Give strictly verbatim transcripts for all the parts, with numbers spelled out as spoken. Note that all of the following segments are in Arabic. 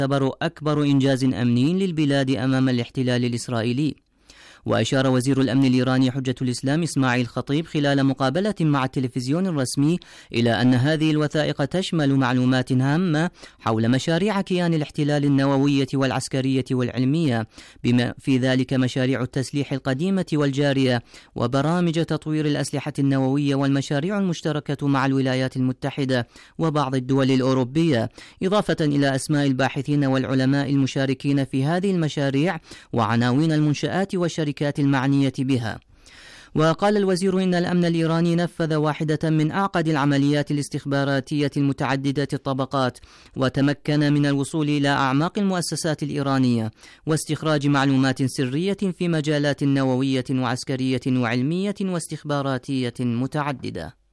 تعتبر أكبر إنجاز أمني للبلاد أمام الاحتلال الإسرائيلي. وأشار وزير الأمن الإيراني حجة الإسلام إسماعيل خطيب خلال مقابلة مع التلفزيون الرسمي إلى أن هذه الوثائق تشمل معلومات هامة حول مشاريع كيان الاحتلال النووية والعسكرية والعلمية، بما في ذلك مشاريع التسليح القديمة والجارية وبرامج تطوير الأسلحة النووية والمشاريع المشتركة مع الولايات المتحدة وبعض الدول الأوروبية، إضافة إلى أسماء الباحثين والعلماء المشاركين في هذه المشاريع وعناوين المنشآت والشركات المعنية بها. وقال الوزير إن الأمن الإيراني نفذ واحدة من أعقد العمليات الاستخباراتية المتعددة الطبقات، وتمكن من الوصول إلى أعماق المؤسسات الإيرانية واستخراج معلومات سرية في مجالات نووية وعسكرية وعلمية واستخباراتية متعددة.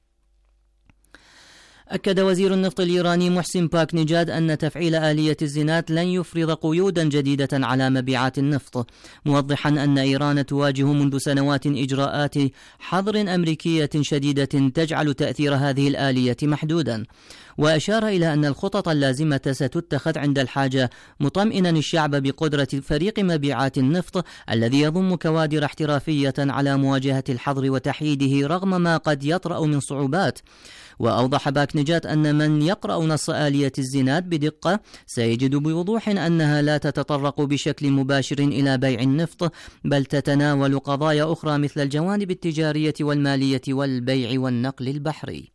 أكد وزير النفط الإيراني محسن باك نجاد أن تفعيل آلية الزنات لن يفرض قيودا جديدة على مبيعات النفط، موضحا أن إيران تواجه منذ سنوات إجراءات حظر أمريكية شديدة تجعل تأثير هذه الآلية محدودا. وأشار إلى أن الخطط اللازمة ستتخذ عند الحاجة، مطمئنا الشعب بقدرة فريق مبيعات النفط الذي يضم كوادر احترافية على مواجهة الحظر وتحييده رغم ما قد يطرأ من صعوبات. وأوضح باك نجات أن من يقرأ نص آلية الزنات بدقة سيجد بوضوح أنها لا تتطرق بشكل مباشر إلى بيع النفط، بل تتناول قضايا أخرى مثل الجوانب التجارية والمالية والبيع والنقل البحري.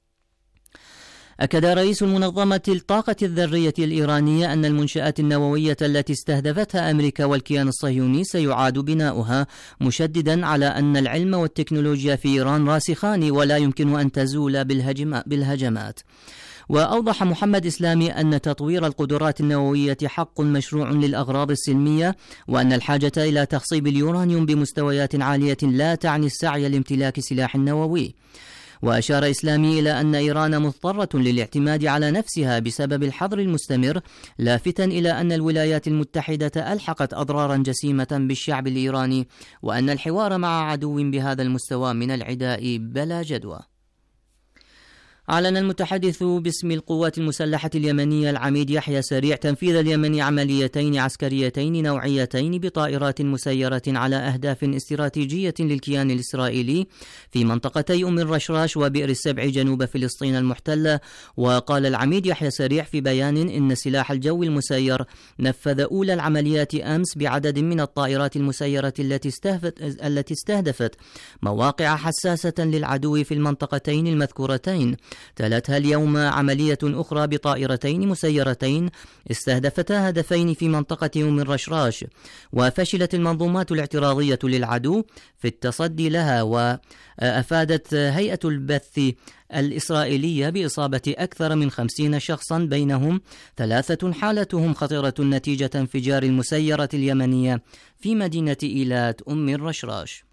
أكد رئيس المنظمة الطاقة الذرية الإيرانية أن المنشآت النووية التي استهدفتها أمريكا والكيان الصهيوني سيعاد بناؤها، مشددا على أن العلم والتكنولوجيا في إيران راسخان ولا يمكن أن تزول بالهجمات. وأوضح محمد إسلامي أن تطوير القدرات النووية حق مشروع للأغراض السلمية، وأن الحاجة إلى تخصيب اليورانيوم بمستويات عالية لا تعني السعي لامتلاك سلاح نووي. وأشار إسلامي إلى أن إيران مضطرة للاعتماد على نفسها بسبب الحظر المستمر، لافتا إلى أن الولايات المتحدة ألحقت أضرارا جسيمة بالشعب الإيراني، وأن الحوار مع عدو بهذا المستوى من العداء بلا جدوى. أعلن المتحدث باسم القوات المسلحة اليمنية العميد يحيى سريع تنفيذ اليمن عمليتين عسكريتين نوعيتين بطائرات مسيرة على أهداف استراتيجية للكيان الإسرائيلي في منطقتي أم الرشراش وبئر السبع جنوب فلسطين المحتلة. وقال العميد يحيى سريع في بيان إن سلاح الجو المسير نفذ أولى العمليات أمس بعدد من الطائرات المسيرة التي استهدفت, التي استهدفت مواقع حساسة للعدو في المنطقتين المذكورتين. تلتها اليوم عملية أخرى بطائرتين مسيرتين استهدفتا هدفين في منطقة أم الرشراش، وفشلت المنظومات الاعتراضية للعدو في التصدي لها. وأفادت هيئة البث الإسرائيلية بإصابة أكثر من خمسين شخصا، بينهم ثلاثة حالتهم خطيرة نتيجة انفجار المسيرة اليمنية في مدينة إيلات أم الرشراش.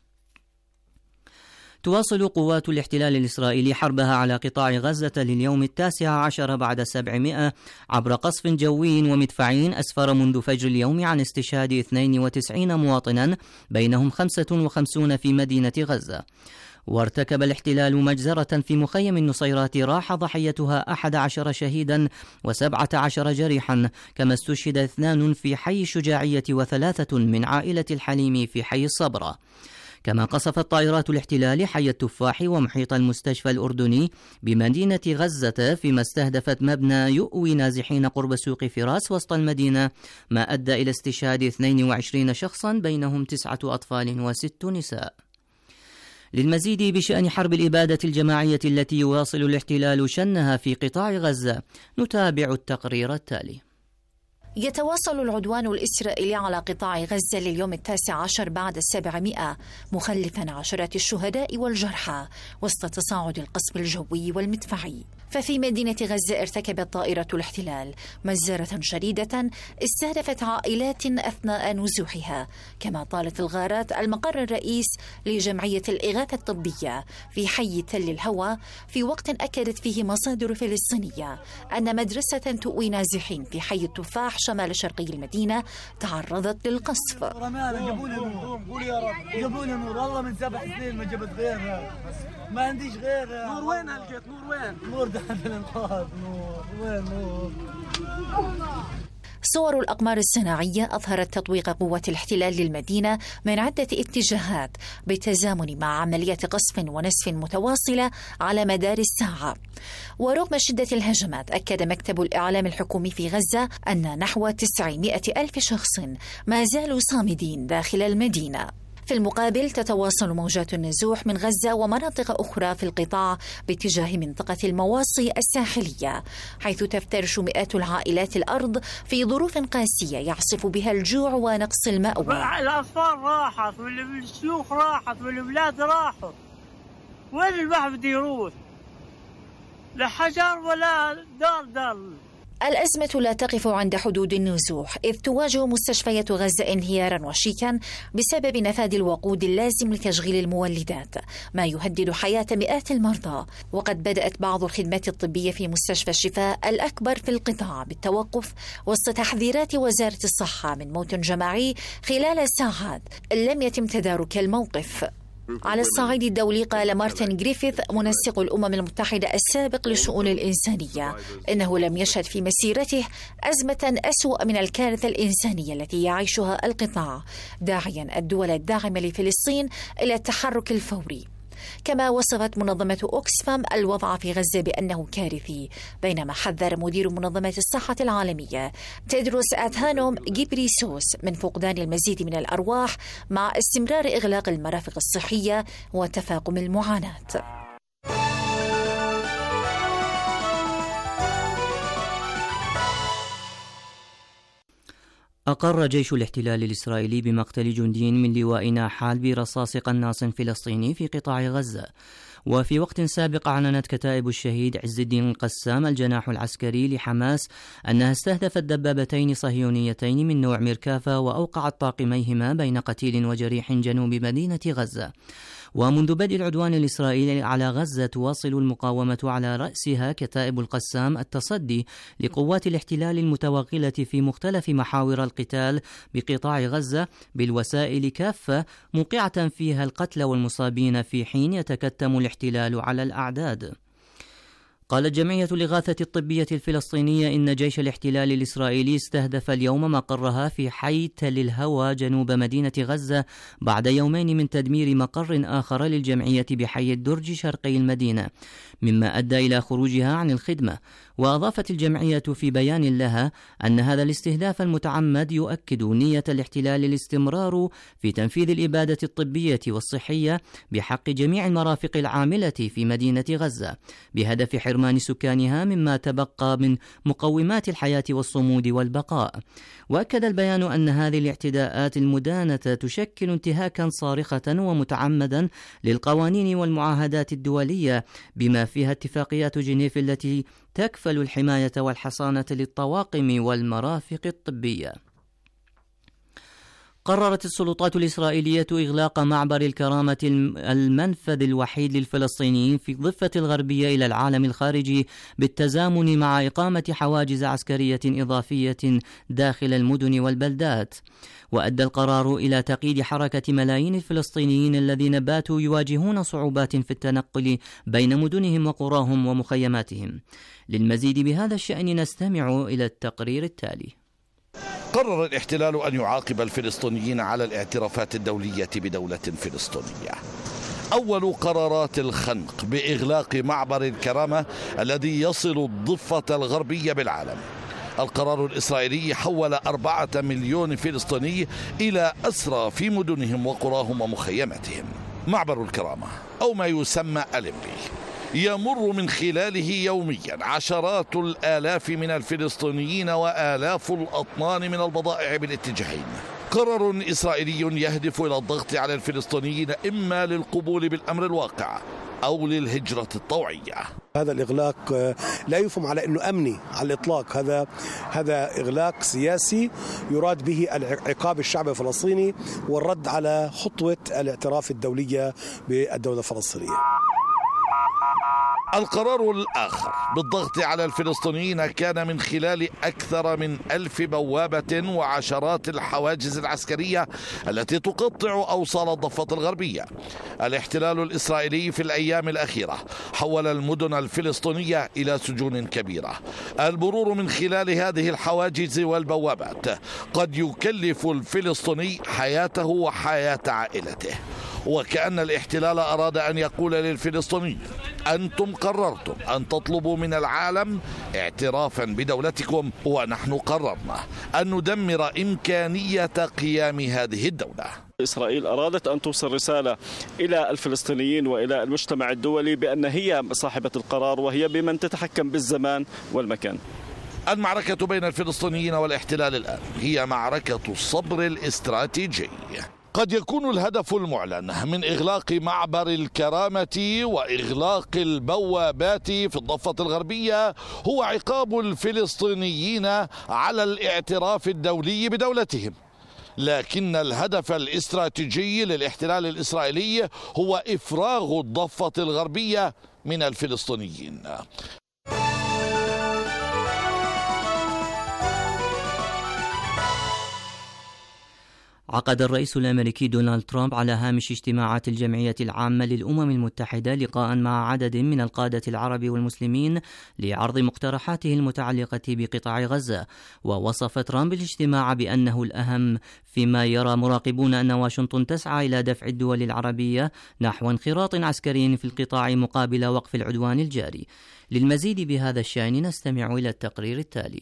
تواصل قوات الاحتلال الإسرائيلي حربها على قطاع غزة لليوم التاسع عشر بعد سبعمائة عبر قصف جوي ومدفعي أسفر منذ فجر اليوم عن استشهاد اثنين وتسعين مواطنا، بينهم خمسة وخمسين في مدينة غزة. وارتكب الاحتلال مجزرة في مخيم النصيرات راح ضحيتها أحد عشر شهيدا وسبعة عشر جريحا، كما استشهد اثنان في حي الشجاعية وثلاثة من عائلة الحليمي في حي الصبرة. كما قصفت طائرات الاحتلال حي التفاح ومحيط المستشفى الأردني بمدينة غزة، فيما استهدفت مبنى يؤوي نازحين قرب سوق فراس وسط المدينة، ما أدى إلى استشهاد اثنين وعشرين شخصا، بينهم تسعة أطفال وست نساء. للمزيد بشأن حرب الإبادة الجماعية التي يواصل الاحتلال شنها في قطاع غزة، نتابع التقرير التالي. يتواصل العدوان الإسرائيلي على قطاع غزة لليوم التاسع عشر بعد السابعمائة، مخلفا عشرات الشهداء والجرحى وسط تصاعد القصف الجوي والمدفعي. ففي مدينة غزة ارتكبت طائرة الاحتلال مجزرة شديدة استهدفت عائلات أثناء نزوحها، كما طالت الغارات المقر الرئيس لجمعية الإغاثة الطبية في حي تل الهوى، في وقت أكدت فيه مصادر فلسطينية أن مدرسة تؤوي نازحين في حي التفاح شمال شرقي المدينة تعرضت للقصف. جابوا لي نور، قول يا رب، جابوا لي نور، والله من سبع سنين ما جبت غيرها، ما عنديش غيرها. نور وين لقيت؟ نور وين؟ نور ده في الانقاذ. نور وين؟ نور صور الأقمار الصناعية أظهرت تطويق قوة الاحتلال للمدينة من عدة اتجاهات بالتزامن مع عملية قصف ونسف متواصلة على مدار الساعة. ورغم شدة الهجمات، أكد مكتب الإعلام الحكومي في غزة أن نحو تسعمائة ألف شخص ما زالوا صامدين داخل المدينة. في المقابل، تتواصل موجات النزوح من غزة ومناطق أخرى في القطاع باتجاه منطقة المواصي الساحلية، حيث تفترش مئات العائلات الأرض في ظروف قاسية يعصف بها الجوع ونقص المأوى. الأطفال راحت والشيوخ راحت والأولاد راحوا، وين الواحد بده يروح؟ لا حجر ولا دار دار. الأزمة لا تقف عند حدود النزوح، إذ تواجه مستشفيات غزة انهياراً وشيكاً بسبب نفاذ الوقود اللازم لتشغيل المولدات، ما يهدد حياة مئات المرضى. وقد بدأت بعض الخدمات الطبية في مستشفى الشفاء الأكبر في القطاع بالتوقف وسط تحذيرات وزارة الصحة من موت جماعي خلال ساعات لم يتم تدارك الموقف. على الصعيد الدولي، قال مارتن غريفيث منسق الأمم المتحدة السابق للشؤون الإنسانية إنه لم يشهد في مسيرته أزمة أسوأ من الكارثة الإنسانية التي يعيشها القطاع، داعيا الدول الداعمة لفلسطين إلى التحرك الفوري. كما وصفت منظمة أوكسفام الوضع في غزة بأنه كارثي، بينما حذر مدير منظمة الصحة العالمية تيدروس أدهانوم غيبريسوس من فقدان المزيد من الأرواح مع استمرار إغلاق المرافق الصحية وتفاقم المعاناة. أقر جيش الاحتلال الإسرائيلي بمقتل جندي من لواء ناحال برصاص قناص فلسطيني في قطاع غزة. وفي وقت سابق أعلنت كتائب الشهيد عز الدين القسام الجناح العسكري لحماس أنها استهدفت دبابتين صهيونيتين من نوع ميركافا وأوقعت طاقميهما بين قتيل وجريح جنوب مدينة غزة. ومنذ بدء العدوان الإسرائيلي على غزة تواصل المقاومة على رأسها كتائب القسام التصدي لقوات الاحتلال المتوغلة في مختلف محاور القتال بقطاع غزة بالوسائل كافة، موقعة فيها القتلى والمصابين في حين يتكتم الاحتلال على الأعداد. قالت جمعية الإغاثة الطبية الفلسطينية إن جيش الاحتلال الإسرائيلي استهدف اليوم مقرها في حي تل الهوى جنوب مدينة غزة بعد يومين من تدمير مقر آخر للجمعية بحي الدرج شرقي المدينة، مما أدى إلى خروجها عن الخدمة. وأضافت الجمعية في بيان لها أن هذا الاستهداف المتعمد يؤكد نية الاحتلال الاستمرار في تنفيذ الإبادة الطبية والصحية بحق جميع المرافق العاملة في مدينة غزة بهدف حرمان سكانها مما تبقى من مقومات الحياة والصمود والبقاء. وأكد البيان أن هذه الاعتداءات المدانة تشكل انتهاكا صارخة ومتعمدا للقوانين والمعاهدات الدولية بما فيها اتفاقيات جنيف التي تكفل الحماية والحصانة للطواقم والمرافق الطبية. قررت السلطات الإسرائيلية إغلاق معبر الكرامة المنفذ الوحيد للفلسطينيين في الضفة الغربية إلى العالم الخارجي بالتزامن مع إقامة حواجز عسكرية إضافية داخل المدن والبلدات. وأدى القرار إلى تقييد حركة ملايين الفلسطينيين الذين باتوا يواجهون صعوبات في التنقل بين مدنهم وقراهم ومخيماتهم. للمزيد بهذا الشأن نستمع إلى التقرير التالي. قرر الاحتلال أن يعاقب الفلسطينيين على الاعترافات الدولية بدولة فلسطينية. أول قرارات الخنق بإغلاق معبر الكرامة الذي يصل الضفة الغربية بالعالم. القرار الإسرائيلي حول أربعة مليون فلسطيني إلى أسرى في مدنهم وقراهم ومخيماتهم. معبر الكرامة أو ما يسمى أليمبي يمر من خلاله يوميا عشرات الآلاف من الفلسطينيين وآلاف الأطنان من البضائع بالاتجاهين. قرار إسرائيلي يهدف إلى الضغط على الفلسطينيين إما للقبول بالأمر الواقع أو للهجرة الطوعية. هذا الإغلاق لا يفهم على أنه أمني على الإطلاق، هذا هذا إغلاق سياسي يراد به عقاب الشعب الفلسطيني والرد على خطوة الاعتراف الدولية بالدولة الفلسطينية. القرار الآخر بالضغط على الفلسطينيين كان من خلال أكثر من ألف بوابة وعشرات الحواجز العسكرية التي تقطع أوصال الضفة الغربية. الاحتلال الإسرائيلي في الأيام الأخيرة حول المدن الفلسطينية إلى سجون كبيرة. المرور من خلال هذه الحواجز والبوابات قد يكلف الفلسطيني حياته وحياة عائلته، وكأن الاحتلال أراد أن يقول للفلسطينيين: أنتم قررتم أن تطلبوا من العالم اعترافا بدولتكم، ونحن قررنا أن ندمر إمكانية قيام هذه الدولة. إسرائيل أرادت أن توصل رسالة إلى الفلسطينيين وإلى المجتمع الدولي بأن هي صاحبة القرار وهي بمن تتحكم بالزمان والمكان. المعركة بين الفلسطينيين والاحتلال الآن هي معركة الصبر الاستراتيجي. قد يكون الهدف المعلن من إغلاق معبر الكرامة وإغلاق البوابات في الضفة الغربية هو عقاب الفلسطينيين على الاعتراف الدولي بدولتهم، لكن الهدف الاستراتيجي للاحتلال الإسرائيلي هو إفراغ الضفة الغربية من الفلسطينيين. عقد الرئيس الأمريكي دونالد ترامب على هامش اجتماعات الجمعية العامة للأمم المتحدة لقاء مع عدد من القادة العرب والمسلمين لعرض مقترحاته المتعلقة بقطاع غزة. ووصف ترامب الاجتماع بأنه الأهم، فيما يرى مراقبون أن واشنطن تسعى إلى دفع الدول العربية نحو انخراط عسكري في القطاع مقابل وقف العدوان الجاري. للمزيد بهذا الشأن نستمع إلى التقرير التالي.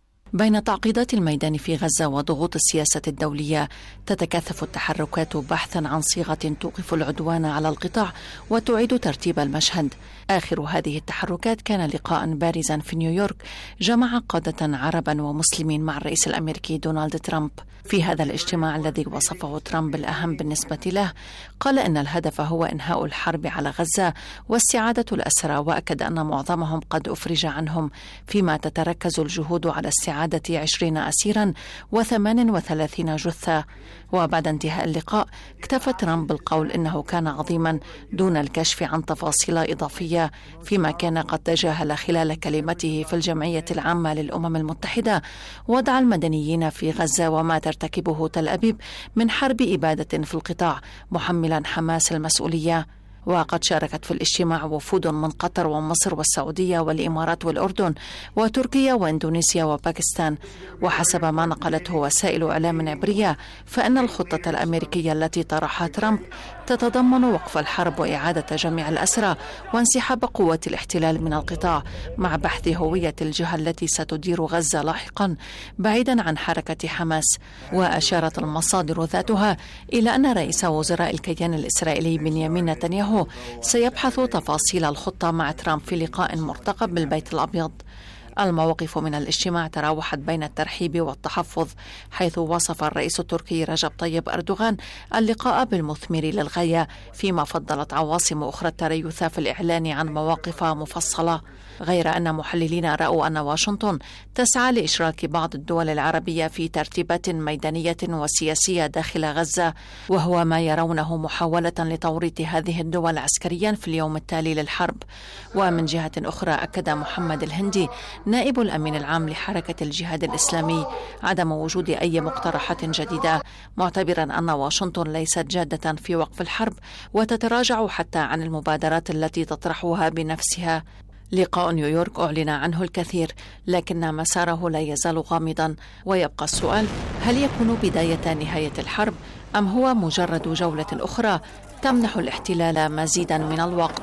بين تعقيدات الميدان في غزة وضغوط السياسة الدولية، تتكاثف التحركات بحثا عن صيغة توقف العدوان على القطاع وتعيد ترتيب المشهد. آخر هذه التحركات كان لقاء بارزا في نيويورك جمع قادة عربا ومسلمين مع الرئيس الأمريكي دونالد ترامب. في هذا الاجتماع الذي وصفه ترامب بالأهم بالنسبة له، قال إن الهدف هو إنهاء الحرب على غزة واستعادة الأسرى، وأكد أن معظمهم قد أفرج عنهم، فيما تتركز الجهود على استعادة عشرين أسيرا وثمان وثلاثين جثة. وبعد انتهاء اللقاء اكتفى ترامب بالقول إنه كان عظيما دون الكشف عن تفاصيل إضافية، فيما كان قد تجاهل خلال كلمته في الجمعية العامة للأمم المتحدة وضع المدنيين في غزة وما ترتكبه تل أبيب من حرب إبادة في القطاع، محملا حماس المسؤولية. وقد شاركت في الاجتماع وفود من قطر ومصر والسعودية والإمارات والأردن وتركيا وإندونيسيا وباكستان. وحسب ما نقلته وسائل إعلام عبرية، فإن الخطة الأمريكية التي طرحها ترامب تتضمن وقف الحرب وإعادة جميع الأسرى وانسحاب قوات الاحتلال من القطاع، مع بحث هوية الجهة التي ستدير غزة لاحقا بعيدا عن حركة حماس. وأشارت المصادر ذاتها إلى أن رئيس وزراء الكيان الإسرائيلي بنيامين نتنياهو سيبحث تفاصيل الخطة مع ترامب في لقاء مرتقب بالبيت الأبيض. المواقف من الاجتماع تراوحت بين الترحيب والتحفظ، حيث وصف الرئيس التركي رجب طيب أردوغان اللقاء بالمثمر للغاية، فيما فضلت عواصم أخرى التريث في الإعلان عن مواقف مفصلة. غير أن محللين رأوا أن واشنطن تسعى لإشراك بعض الدول العربية في ترتيبات ميدانية وسياسية داخل غزة، وهو ما يرونه محاولة لتوريط هذه الدول عسكريا في اليوم التالي للحرب. ومن جهة أخرى، أكد محمد الهندي نائب الأمين العام لحركة الجهاد الإسلامي عدم وجود أي مقترحات جديدة، معتبرا أن واشنطن ليست جادة في وقف الحرب وتتراجع حتى عن المبادرات التي تطرحها بنفسها. لقاء نيويورك أعلن عنه الكثير، لكن مساره لا يزال غامضا، ويبقى السؤال: هل يكون بداية نهاية الحرب أم هو مجرد جولة أخرى تمنح الاحتلال مزيدا من الوقت؟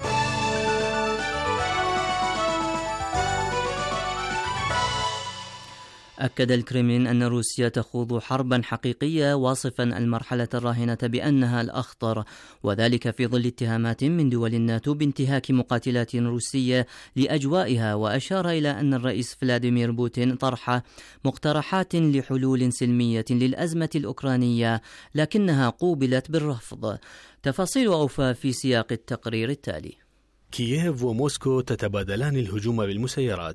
أكد الكرملين أن روسيا تخوض حربا حقيقية، واصفا المرحلة الراهنة بأنها الأخطر، وذلك في ظل اتهامات من دول الناتو بانتهاك مقاتلات روسية لأجوائها. وأشار إلى أن الرئيس فلاديمير بوتين طرح مقترحات لحلول سلمية للأزمة الأوكرانية، لكنها قوبلت بالرفض. تفاصيل أوفى في سياق التقرير التالي. كييف وموسكو تتبادلان الهجوم بالمسيرات،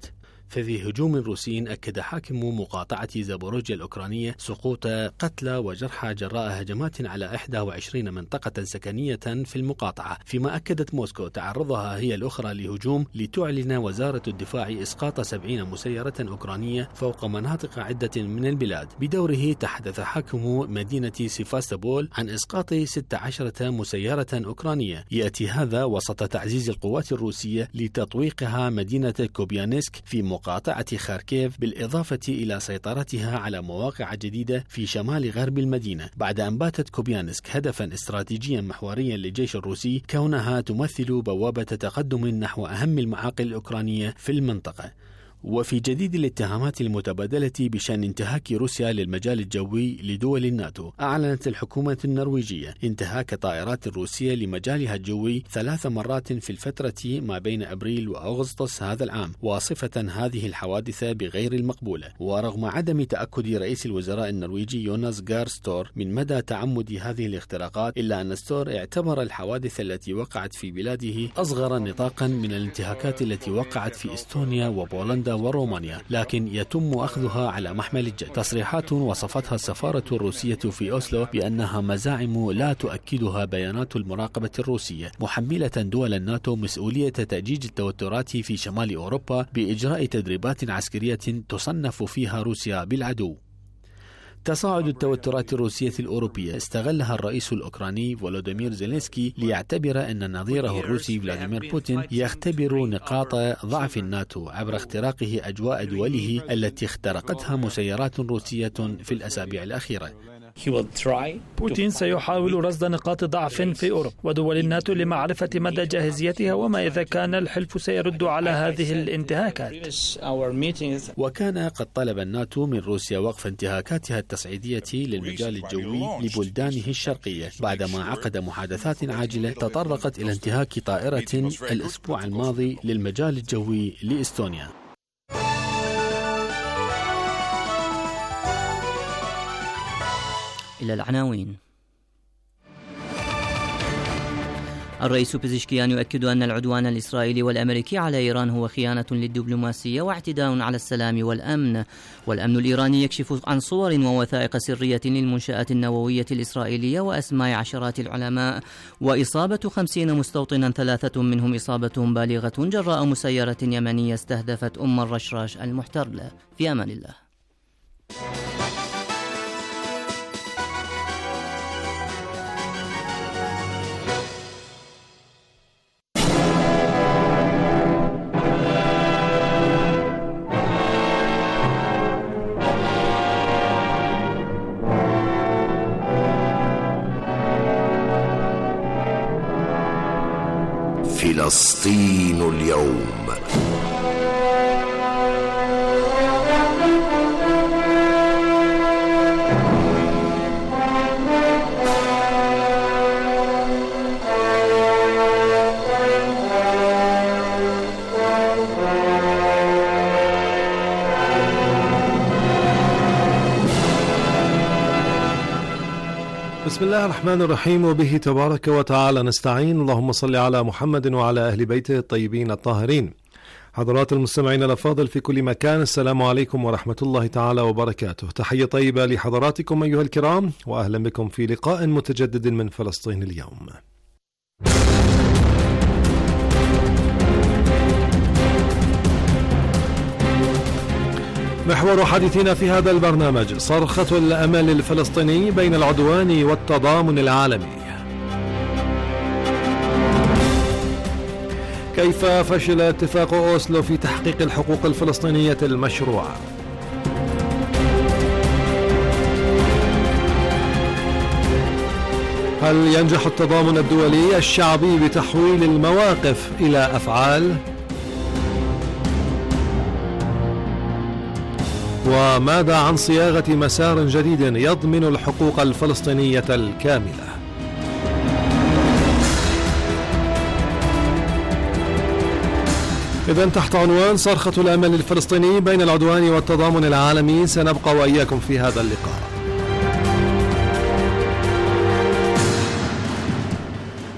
ففي هجوم روسي أكد حاكم مقاطعة زابوروجيا الأوكرانية سقوط قتلى وجرحى جراء هجمات على إحدى وعشرين منطقة سكنية في المقاطعة، فيما أكدت موسكو تعرضها هي الأخرى لهجوم لتعلن وزارة الدفاع إسقاط سبعين مسيرة أوكرانية فوق مناطق عدة من البلاد. بدوره تحدث حاكم مدينة سيفاستوبول عن إسقاط ستة عشرة مسيرة أوكرانية. يأتي هذا وسط تعزيز القوات الروسية لتطويقها مدينة كوبيانسك في مقاطعة خاركيف، بالإضافة إلى سيطرتها على مواقع جديدة في شمال غرب المدينة، بعد أن باتت كوبيانسك هدفا استراتيجيا محوريا للجيش الروسي كونها تمثل بوابة تقدم نحو أهم المعاقل الأوكرانية في المنطقة. وفي جديد الاتهامات المتبادلة بشأن انتهاك روسيا للمجال الجوي لدول الناتو، أعلنت الحكومة النرويجية انتهاك طائرات الروسية لمجالها الجوي ثلاث مرات في الفترة ما بين أبريل وأغسطس هذا العام، واصفة هذه الحوادث بغير المقبولة. ورغم عدم تأكد رئيس الوزراء النرويجي يوناس غار ستور من مدى تعمد هذه الاختراقات، إلا أن ستور اعتبر الحوادث التي وقعت في بلاده أصغر نطاقا من الانتهاكات التي وقعت في إستونيا وبولندا ورومانيا، لكن يتم أخذها على محمل الجد. تصريحات وصفتها السفارة الروسية في أوسلو بأنها مزاعم لا تؤكدها بيانات المراقبة الروسية، محملة دول الناتو مسؤولية تأجيج التوترات في شمال أوروبا بإجراء تدريبات عسكرية تصنف فيها روسيا بالعدو. تصاعد التوترات الروسية الأوروبية استغلها الرئيس الأوكراني فولوديمير زيلينسكي ليعتبر أن نظيره الروسي فلاديمير بوتين يختبر نقاط ضعف الناتو عبر اختراقه أجواء دوله التي اخترقتها مسيرات روسية في الأسابيع الأخيرة. بوتين سيحاول رصد نقاط ضعف في أوروبا ودول الناتو لمعرفة مدى جاهزيتها وما إذا كان الحلف سيرد على هذه الانتهاكات. وكان قد طلب الناتو من روسيا وقف انتهاكاتها التصعيدية للمجال الجوي لبلدانه الشرقية، بعدما عقد محادثات عاجلة تطرقت إلى انتهاك طائرة الأسبوع الماضي للمجال الجوي لإستونيا. إلى العناوين. الرئيس بيزشكيان يؤكد أن العدوان الإسرائيلي والأمريكي على إيران هو خيانة للدبلوماسية واعتداء على السلام والأمن. والأمن الإيراني يكشف عن صور ووثائق سرية للمنشآت النووية الإسرائيلية وأسماء عشرات العلماء، وإصابة خمسين مستوطنا ثلاثة منهم إصابتهم بالغة جراء مسيرة يمنية استهدفت أم الرشراش المحتلة. في أمان الله. فلسطين اليوم. بسم الله الرحمن الرحيم، وبه تبارك وتعالى نستعين. اللهم صل على محمد وعلى أهل بيته الطيبين الطاهرين. حضرات المستمعين الأفاضل في كل مكان، السلام عليكم ورحمة الله تعالى وبركاته. تحية طيبة لحضراتكم أيها الكرام، وأهلا بكم في لقاء متجدد من فلسطين اليوم. محور حديثنا في هذا البرنامج صرخة الأمل الفلسطيني بين العدوان والتضامن العالمي. كيف فشل اتفاق أوسلو في تحقيق الحقوق الفلسطينية المشروعة؟ هل ينجح التضامن الدولي الشعبي بتحويل المواقف إلى أفعال؟ وماذا عن صياغة مسار جديد يضمن الحقوق الفلسطينية الكاملة؟ إذن تحت عنوان صرخة الأمل الفلسطيني بين العدوان والتضامن العالمي سنبقى وإياكم في هذا اللقاء.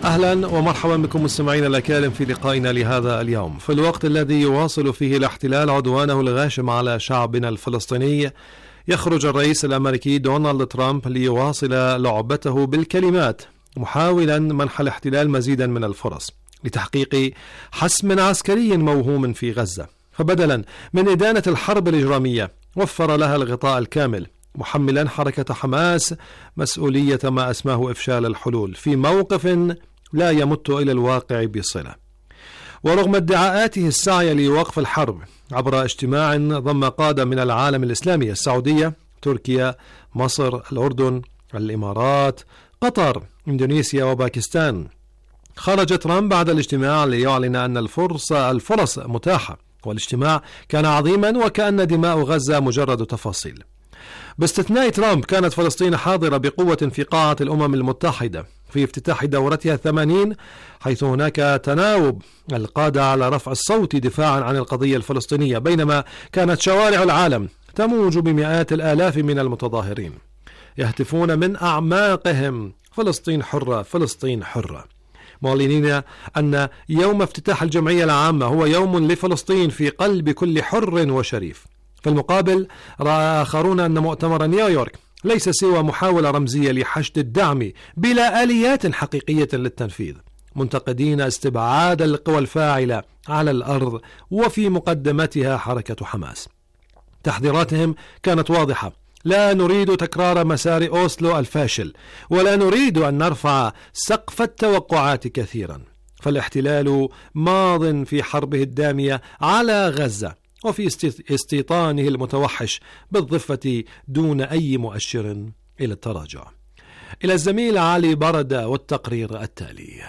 أهلا ومرحبا بكم مستمعينا الأكارم في لقائنا لهذا اليوم. في الوقت الذي يواصل فيه الاحتلال عدوانه الغاشم على شعبنا الفلسطيني، يخرج الرئيس الأمريكي دونالد ترامب ليواصل لعبته بالكلمات، محاولا منح الاحتلال مزيدا من الفرص لتحقيق حسم عسكري موهوم في غزة. فبدلا من إدانة الحرب الإجرامية وفر لها الغطاء الكامل، محملا حركة حماس مسؤولية ما أسماه إفشال الحلول في موقف لا يمت إلى الواقع بصلة. ورغم ادعاءاته السعي لوقف الحرب عبر اجتماع ضم قادة من العالم الإسلامي، السعودية، تركيا، مصر، الأردن، الإمارات، قطر، إندونيسيا وباكستان، خرج ترامب بعد الاجتماع ليعلن أن الفرصة الفرص متاحة، والاجتماع كان عظيما وكأن دماء غزة مجرد تفاصيل. باستثناء ترامب كانت فلسطين حاضرة بقوة في قاعة الأمم المتحدة في افتتاح دورتها الثمانين، حيث هناك تناوب القادة على رفع الصوت دفاعا عن القضية الفلسطينية، بينما كانت شوارع العالم تموج بمئات الآلاف من المتظاهرين يهتفون من أعماقهم: فلسطين حرة، فلسطين حرة، معلنين أن يوم افتتاح الجمعية العامة هو يوم لفلسطين في قلب كل حر وشريف. في المقابل رأى آخرون أن مؤتمر نيويورك ليس سوى محاولة رمزية لحشد الدعم بلا آليات حقيقية للتنفيذ، منتقدين استبعاد القوى الفاعلة على الأرض وفي مقدمتها حركة حماس. تحذيراتهم كانت واضحة: لا نريد تكرار مسار أوسلو الفاشل، ولا نريد أن نرفع سقف التوقعات كثيرا، فالاحتلال ماض في حربه الدامية على غزة وفي استيطانه المتوحش بالضفة دون أي مؤشر إلى التراجع. إلى الزميل علي بردة والتقرير التالي.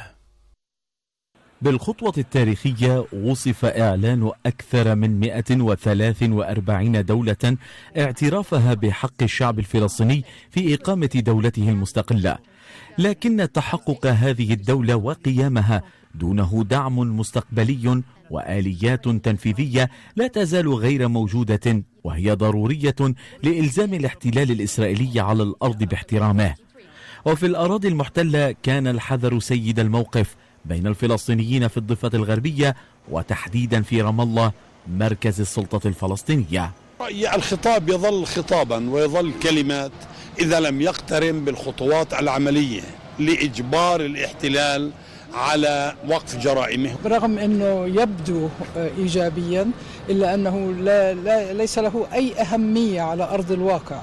بالخطوة التاريخية وصف إعلان أكثر من مئة وثلاث وأربعين دولة اعترافها بحق الشعب الفلسطيني في إقامة دولته المستقلة، لكن تحقق هذه الدولة وقيامها دونه دعم مستقبلي وآليات تنفيذية لا تزال غير موجودة، وهي ضرورية لإلزام الاحتلال الإسرائيلي على الأرض باحترامه. وفي الأراضي المحتلة كان الحذر سيد الموقف بين الفلسطينيين في الضفة الغربية، وتحديدا في رام الله مركز السلطة الفلسطينية. الخطاب يظل خطابا ويظل كلمات إذا لم يقترن بالخطوات العملية لإجبار الاحتلال على وقف جرائمه. برغم أنه يبدو إيجابيا إلا أنه لا لا ليس له أي أهمية على أرض الواقع.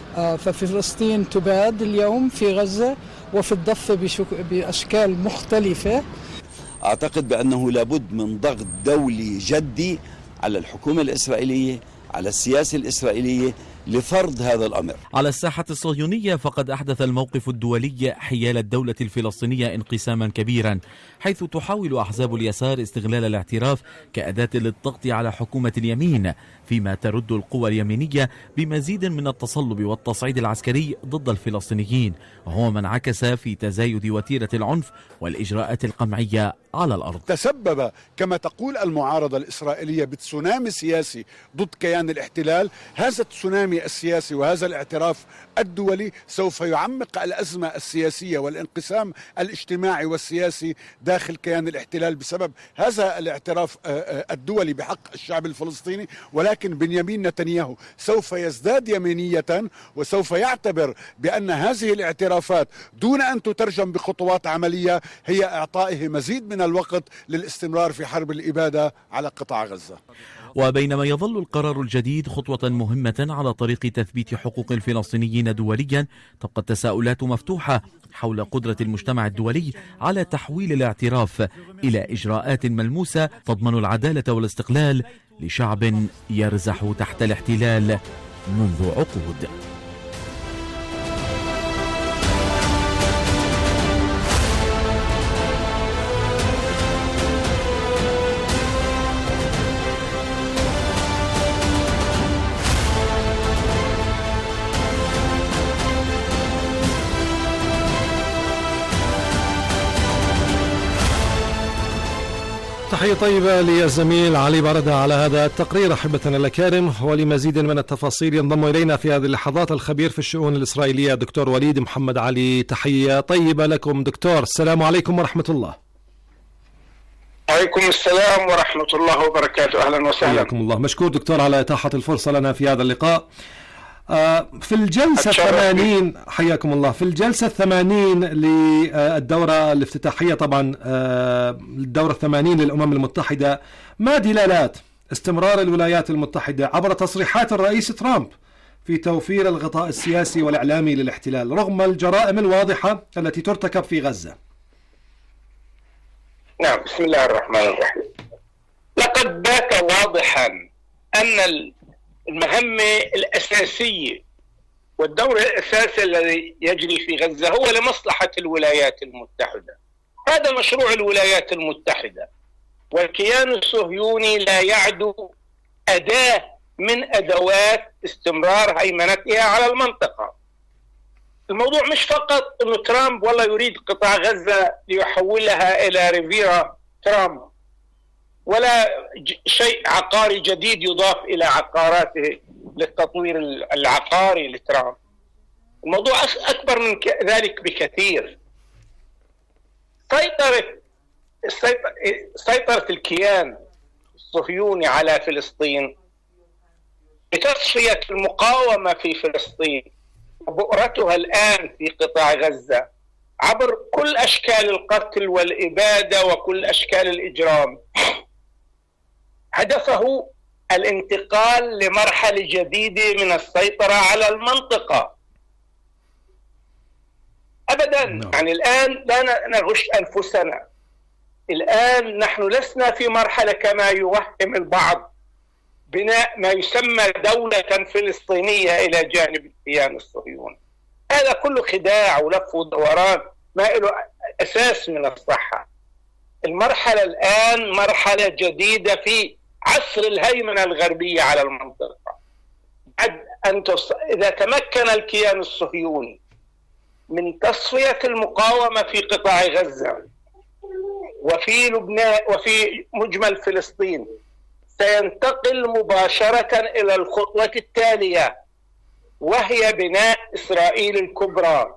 ففلسطين تباد اليوم في غزة وفي الضفة بأشكال مختلفة. أعتقد بأنه لابد من ضغط دولي جدي على الحكومة الإسرائيلية، على السياسة الإسرائيلية لفرض هذا الأمر. على الساحة الصهيونية فقد أحدث الموقف الدولي حيال الدولة الفلسطينية انقساما كبيرا، حيث تحاول أحزاب اليسار استغلال الاعتراف كأداة للضغط على حكومة اليمين، فيما ترد القوى اليمينية بمزيد من التصلب والتصعيد العسكري ضد الفلسطينيين، وهو ما انعكس في تزايد وتيرة العنف والإجراءات القمعية على الأرض. تسبب كما تقول المعارضة الإسرائيلية بتسونامي سياسي ضد كيان الاحتلال. هذا التسونامي السياسي وهذا الاعتراف الدولي سوف يعمق الأزمة السياسية والانقسام الاجتماعي والسياسي داخل كيان الاحتلال بسبب هذا الاعتراف الدولي بحق الشعب الفلسطيني. ولكن بنيامين نتنياهو سوف يزداد يمينية وسوف يعتبر بأن هذه الاعترافات دون أن تترجم بخطوات عملية هي إعطائه مزيد من الوقت للاستمرار في حرب الإبادة على قطاع غزة. وبينما يظل القرار الجديد خطوة مهمة على طريق تثبيت حقوق الفلسطينيين دوليا، تبقى التساؤلات مفتوحة حول قدرة المجتمع الدولي على تحويل الاعتراف إلى إجراءات ملموسة تضمن العدالة والاستقلال لشعب يرزح تحت الاحتلال منذ عقود. تحية طيبة للزميل علي بردة على هذا التقرير. أحبتنا الأكارم، ولمزيد من التفاصيل ينضم إلينا في هذه اللحظات الخبير في الشؤون الإسرائيلية دكتور وليد محمد علي. تحية طيبة لكم دكتور، السلام عليكم ورحمة الله. وعليكم السلام ورحمة الله وبركاته، أهلا وسهلا. حياكم الله. مشكور دكتور على إتاحة الفرصة لنا في هذا اللقاء. في الجلسة الثمانين، حياكم الله، في الجلسة الثمانين للدورة الافتتاحية، طبعا الدورة الثمانين للأمم المتحدة، ما دلالات استمرار الولايات المتحدة عبر تصريحات الرئيس ترامب في توفير الغطاء السياسي والإعلامي للاحتلال رغم الجرائم الواضحة التي ترتكب في غزة؟ نعم، بسم الله الرحمن الرحيم. لقد بات واضحا أن المهمة الأساسية والدور الأساسي الذي يجري في غزة هو لمصلحة الولايات المتحدة. هذا مشروع الولايات المتحدة، والكيان الصهيوني لا يعدو أداة من أدوات استمرار هيمنتها على المنطقة. الموضوع مش فقط أنه ترامب والله يريد قطاع غزة ليحولها إلى ريفيرا ترامب، ولا شيء عقاري جديد يضاف إلى عقاراته للتطوير العقاري لترامب. الموضوع أكبر من ذلك بكثير. سيطرة سيطرة الكيان الصهيوني على فلسطين بتصفية المقاومة في فلسطين وبؤرتها الآن في قطاع غزة عبر كل أشكال القتل والإبادة وكل أشكال الإجرام، هدفه الانتقال لمرحلة جديدة من السيطرة على المنطقة. أبدا، يعني الآن لا نغش أنفسنا، الآن نحن لسنا في مرحلة كما يوهم البعض بناء ما يسمى دولة فلسطينية إلى جانب الكيان الصهيوني. هذا كله خداع ولف ودوران ما له أساس من الصحة. المرحلة الآن مرحلة جديدة في عصر الهيمنة الغربية على المنطقة. بعد أن تص... إذا تمكن الكيان الصهيوني من تصفية المقاومة في قطاع غزة وفي لبنان وفي مجمل فلسطين، سينتقل مباشرة إلى الخطوة التالية، وهي بناء إسرائيل الكبرى.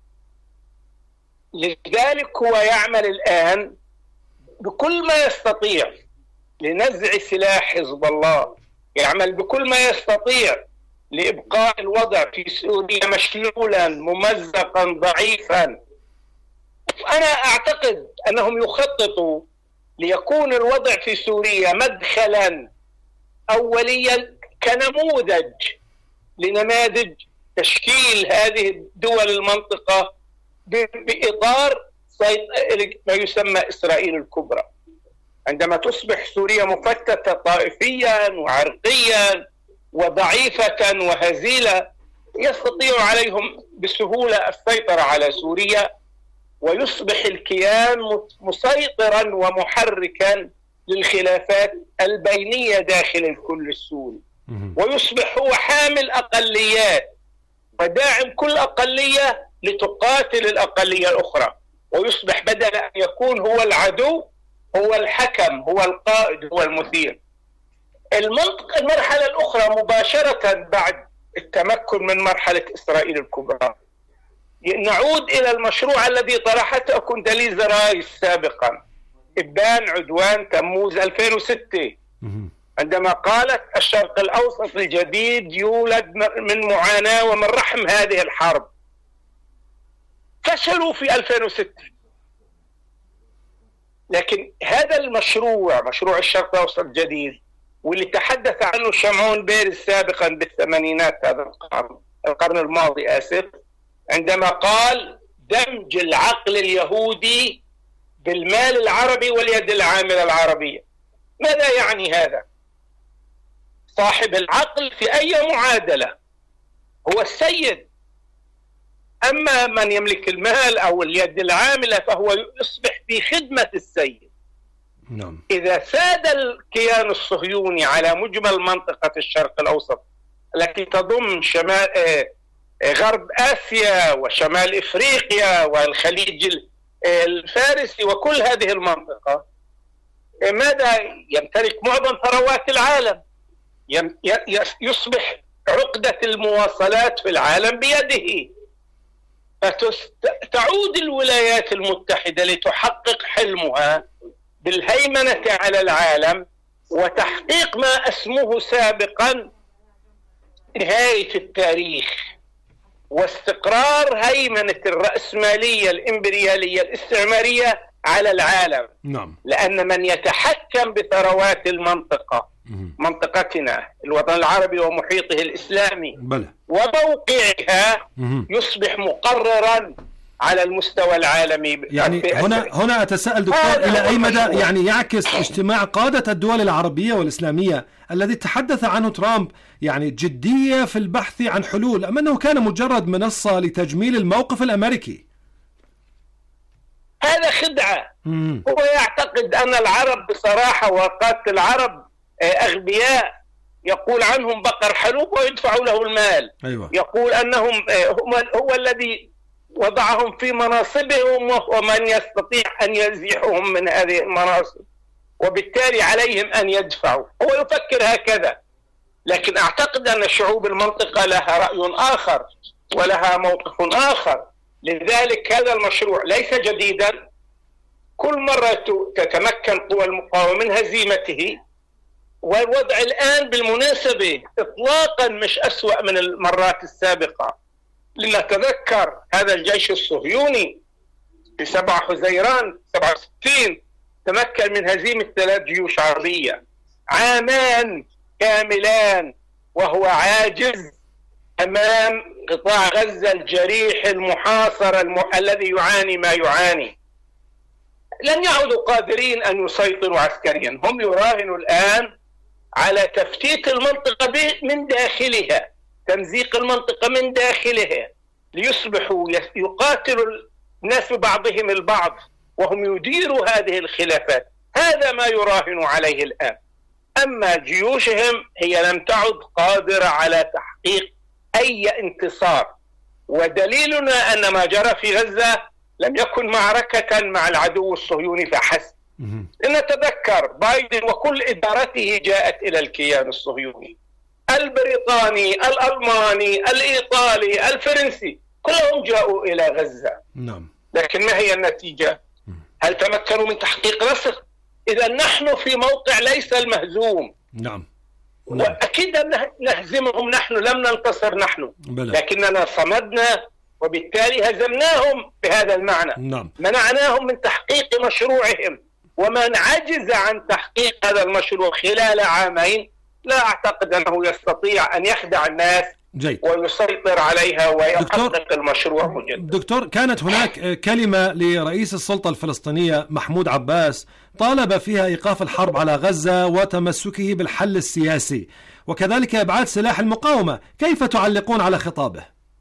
لذلك هو يعمل الآن بكل ما يستطيع لنزع سلاح حزب الله، يعمل بكل ما يستطيع لإبقاء الوضع في سوريا مشلولا ممزقا ضعيفا. أنا أعتقد أنهم يخططوا ليكون الوضع في سوريا مدخلا أوليا كنموذج لنماذج تشكيل هذه دول المنطقة بإطار ما يسمى إسرائيل الكبرى. عندما تصبح سوريا مفتتة طائفيا وعرقيا وضعيفة وهزيلة، يستطيع عليهم بسهولة السيطرة على سوريا، ويصبح الكيان مسيطرا ومحركا للخلافات البينية داخل الكل السوري، ويصبح هو حامل أقليات وداعم كل أقلية لتقاتل الأقلية الأخرى، ويصبح بدل أن يكون هو العدو هو الحكم، هو القائد، هو المثير. المنطقة المرحلة الأخرى مباشرة بعد التمكن من مرحلة إسرائيل الكبرى، نعود إلى المشروع الذي طرحته كونداليزا رايس سابقا، إبان عدوان تموز ألفين وستة، عندما قالت الشرق الأوسط الجديد يولد من معاناة ومن رحم هذه الحرب. فشلوا في ألفين وستة، لكن هذا المشروع، مشروع الشرق الأوسط الجديد، واللي تحدث عنه شمعون بيرز سابقا بالثمانينات هذا القرن القرن الماضي آسف، عندما قال دمج العقل اليهودي بالمال العربي واليد العاملة العربية. ماذا يعني هذا؟ صاحب العقل في أي معادلة هو السيد، أما من يملك المال أو اليد العاملة فهو يصبح في خدمة السيد. نعم. إذا ساد الكيان الصهيوني على مجمل منطقة الشرق الأوسط التي تضم شمال غرب آسيا وشمال إفريقيا والخليج الفارسي وكل هذه المنطقة، ماذا يمتلك معظم ثروات العالم، يصبح عقدة المواصلات في العالم بيده، فتعود الولايات المتحدة لتحقق حلمها بالهيمنة على العالم وتحقيق ما أسموه سابقا نهاية التاريخ واستقرار هيمنة الرأسمالية الإمبريالية الاستعمارية على العالم. نعم. لأن من يتحكم بثروات المنطقة مم. منطقتنا الوطن العربي ومحيطه الإسلامي بلى. وموقعها مم. يصبح مقررا على المستوى العالمي. يعني هنا هنا أتساءل دكتور إلى أي مدى يعني يعكس اجتماع قادة الدول العربية والإسلامية الذي تحدث عنه ترامب يعني جدية في البحث عن حلول، أم أنه كان مجرد منصة لتجميل الموقف الأمريكي؟ هذا خدعة. مم. هو يعتقد أن العرب بصراحة وقادة العرب أغبياء، يقول عنهم بقر حلوب ويدفع له المال. أيوة. يقول أنهم هو الذي وضعهم في مناصبهم ومن يستطيع أن يزيحهم من هذه المناصب، وبالتالي عليهم أن يدفعوا. هو يفكر هكذا، لكن أعتقد أن شعوب المنطقة لها رأي آخر ولها موقف آخر. لذلك هذا المشروع ليس جديدا، كل مرة تتمكن قوى المقاومة من هزيمته، والوضع الآن بالمناسبة إطلاقا مش أسوأ من المرات السابقة. لنتذكر هذا الجيش الصهيوني في سبعة حزيران سبعة وستين تمكن من هزيمة ثلاث جيوش عربية عامان كاملان وهو عاجز أمام قطاع غزة الجريح المحاصر الم... الذي يعاني ما يعاني. لن يعودوا قادرين أن يسيطروا عسكريا، هم يراهنوا الآن على تفتيت المنطقة من داخلها، تمزيق المنطقة من داخلها، ليصبحوا يقاتلوا الناس بعضهم البعض وهم يديروا هذه الخلافات. هذا ما يراهن عليه الآن. أما جيوشهم هي لم تعد قادرة على تحقيق أي انتصار، ودليلنا أن ما جرى في غزة لم يكن معركة مع العدو الصهيوني فحسب. لنتذكر بايدن وكل إدارته جاءت إلى الكيان الصهيوني، البريطاني الألماني الإيطالي الفرنسي كلهم جاءوا إلى غزة. نعم. لكن ما هي النتيجة؟ هل تمكنوا من تحقيق نصر؟ إذا نحن في موقع ليس المهزوم. نعم. وأكيد نهزمهم نحن، لم ننتصر نحن بلى. لكننا صمدنا وبالتالي هزمناهم بهذا المعنى. نعم. منعناهم من تحقيق مشروعهم، ومن عجز عن تحقيق هذا المشروع خلال عامين لا أعتقد أنه يستطيع أن يخدع الناس جيد. ويسيطر عليها ويحقق المشروع مجددا. دكتور، كانت هناك كلمة لرئيس السلطة الفلسطينية محمود عباس طالب فيها إيقاف الحرب على غزة وتمسكه بالحل السياسي وكذلك إبعاد سلاح المقاومة، كيف تعلقون على خطابه؟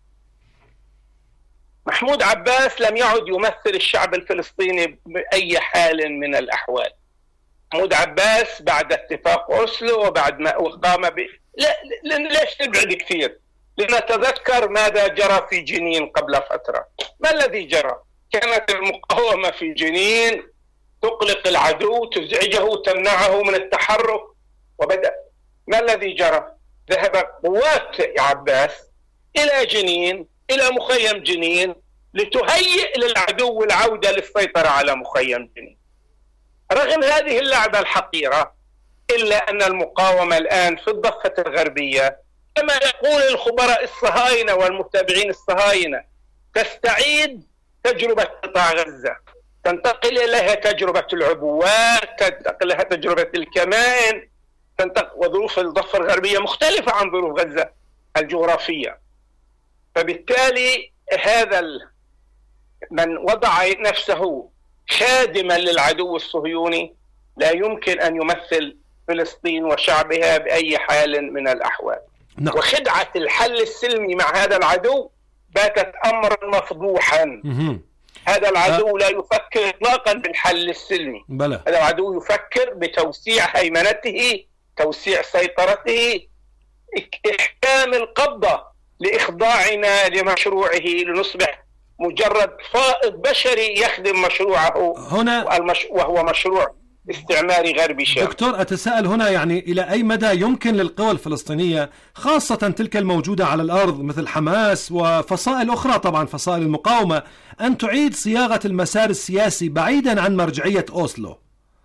محمود عباس لم يعد يمثل الشعب الفلسطيني بأي حال من الأحوال. محمود عباس بعد اتفاق أوسلو وبعد ما قام ب... لا ليش نبعد كثير؟ لنتذكر ماذا جرى في جنين قبل فترة. ما الذي جرى؟ كانت المقاومة في جنين تقلق العدو، تزعجه، تمنعه من التحرك، وبدأ. ما الذي جرى؟ ذهب قوات عباس إلى جنين، إلى مخيم جنين، لتهيئ للعدو العودة للسيطرة على مخيم جنين. رغم هذه اللعبة الحقيرة إلا أن المقاومة الآن في الضفة الغربية كما يقول الخبراء الصهاينة والمتابعين الصهاينة تستعيد تجربة قطاع غزة، تنتقل إليها تجربة العبوات، تنتقل إليها تجربة الكمائن، تنتقل. وظروف الضفة الغربية مختلفة عن ظروف غزة الجغرافية. فبالتالي هذا من وضع نفسه خادما للعدو الصهيوني لا يمكن أن يمثل فلسطين وشعبها بأي حال من الأحوال. نعم. وخدعة الحل السلمي مع هذا العدو باتت أمرا مفضوحا. مه. هذا العدو لا يفكر إطلاقا بالحل السلمي. بلى. هذا العدو يفكر بتوسيع هيمنته، توسيع سيطرته، إحكام القبضة لإخضاعنا لمشروعه لنصبح مجرد فائض بشري يخدم مشروعه هنا وهو مشروع استعماري غربي شامل. دكتور أتساءل هنا يعني إلى أي مدى يمكن للقوى الفلسطينية خاصة تلك الموجودة على الأرض مثل حماس وفصائل أخرى طبعا فصائل المقاومة أن تعيد صياغة المسار السياسي بعيدا عن مرجعية أوسلو؟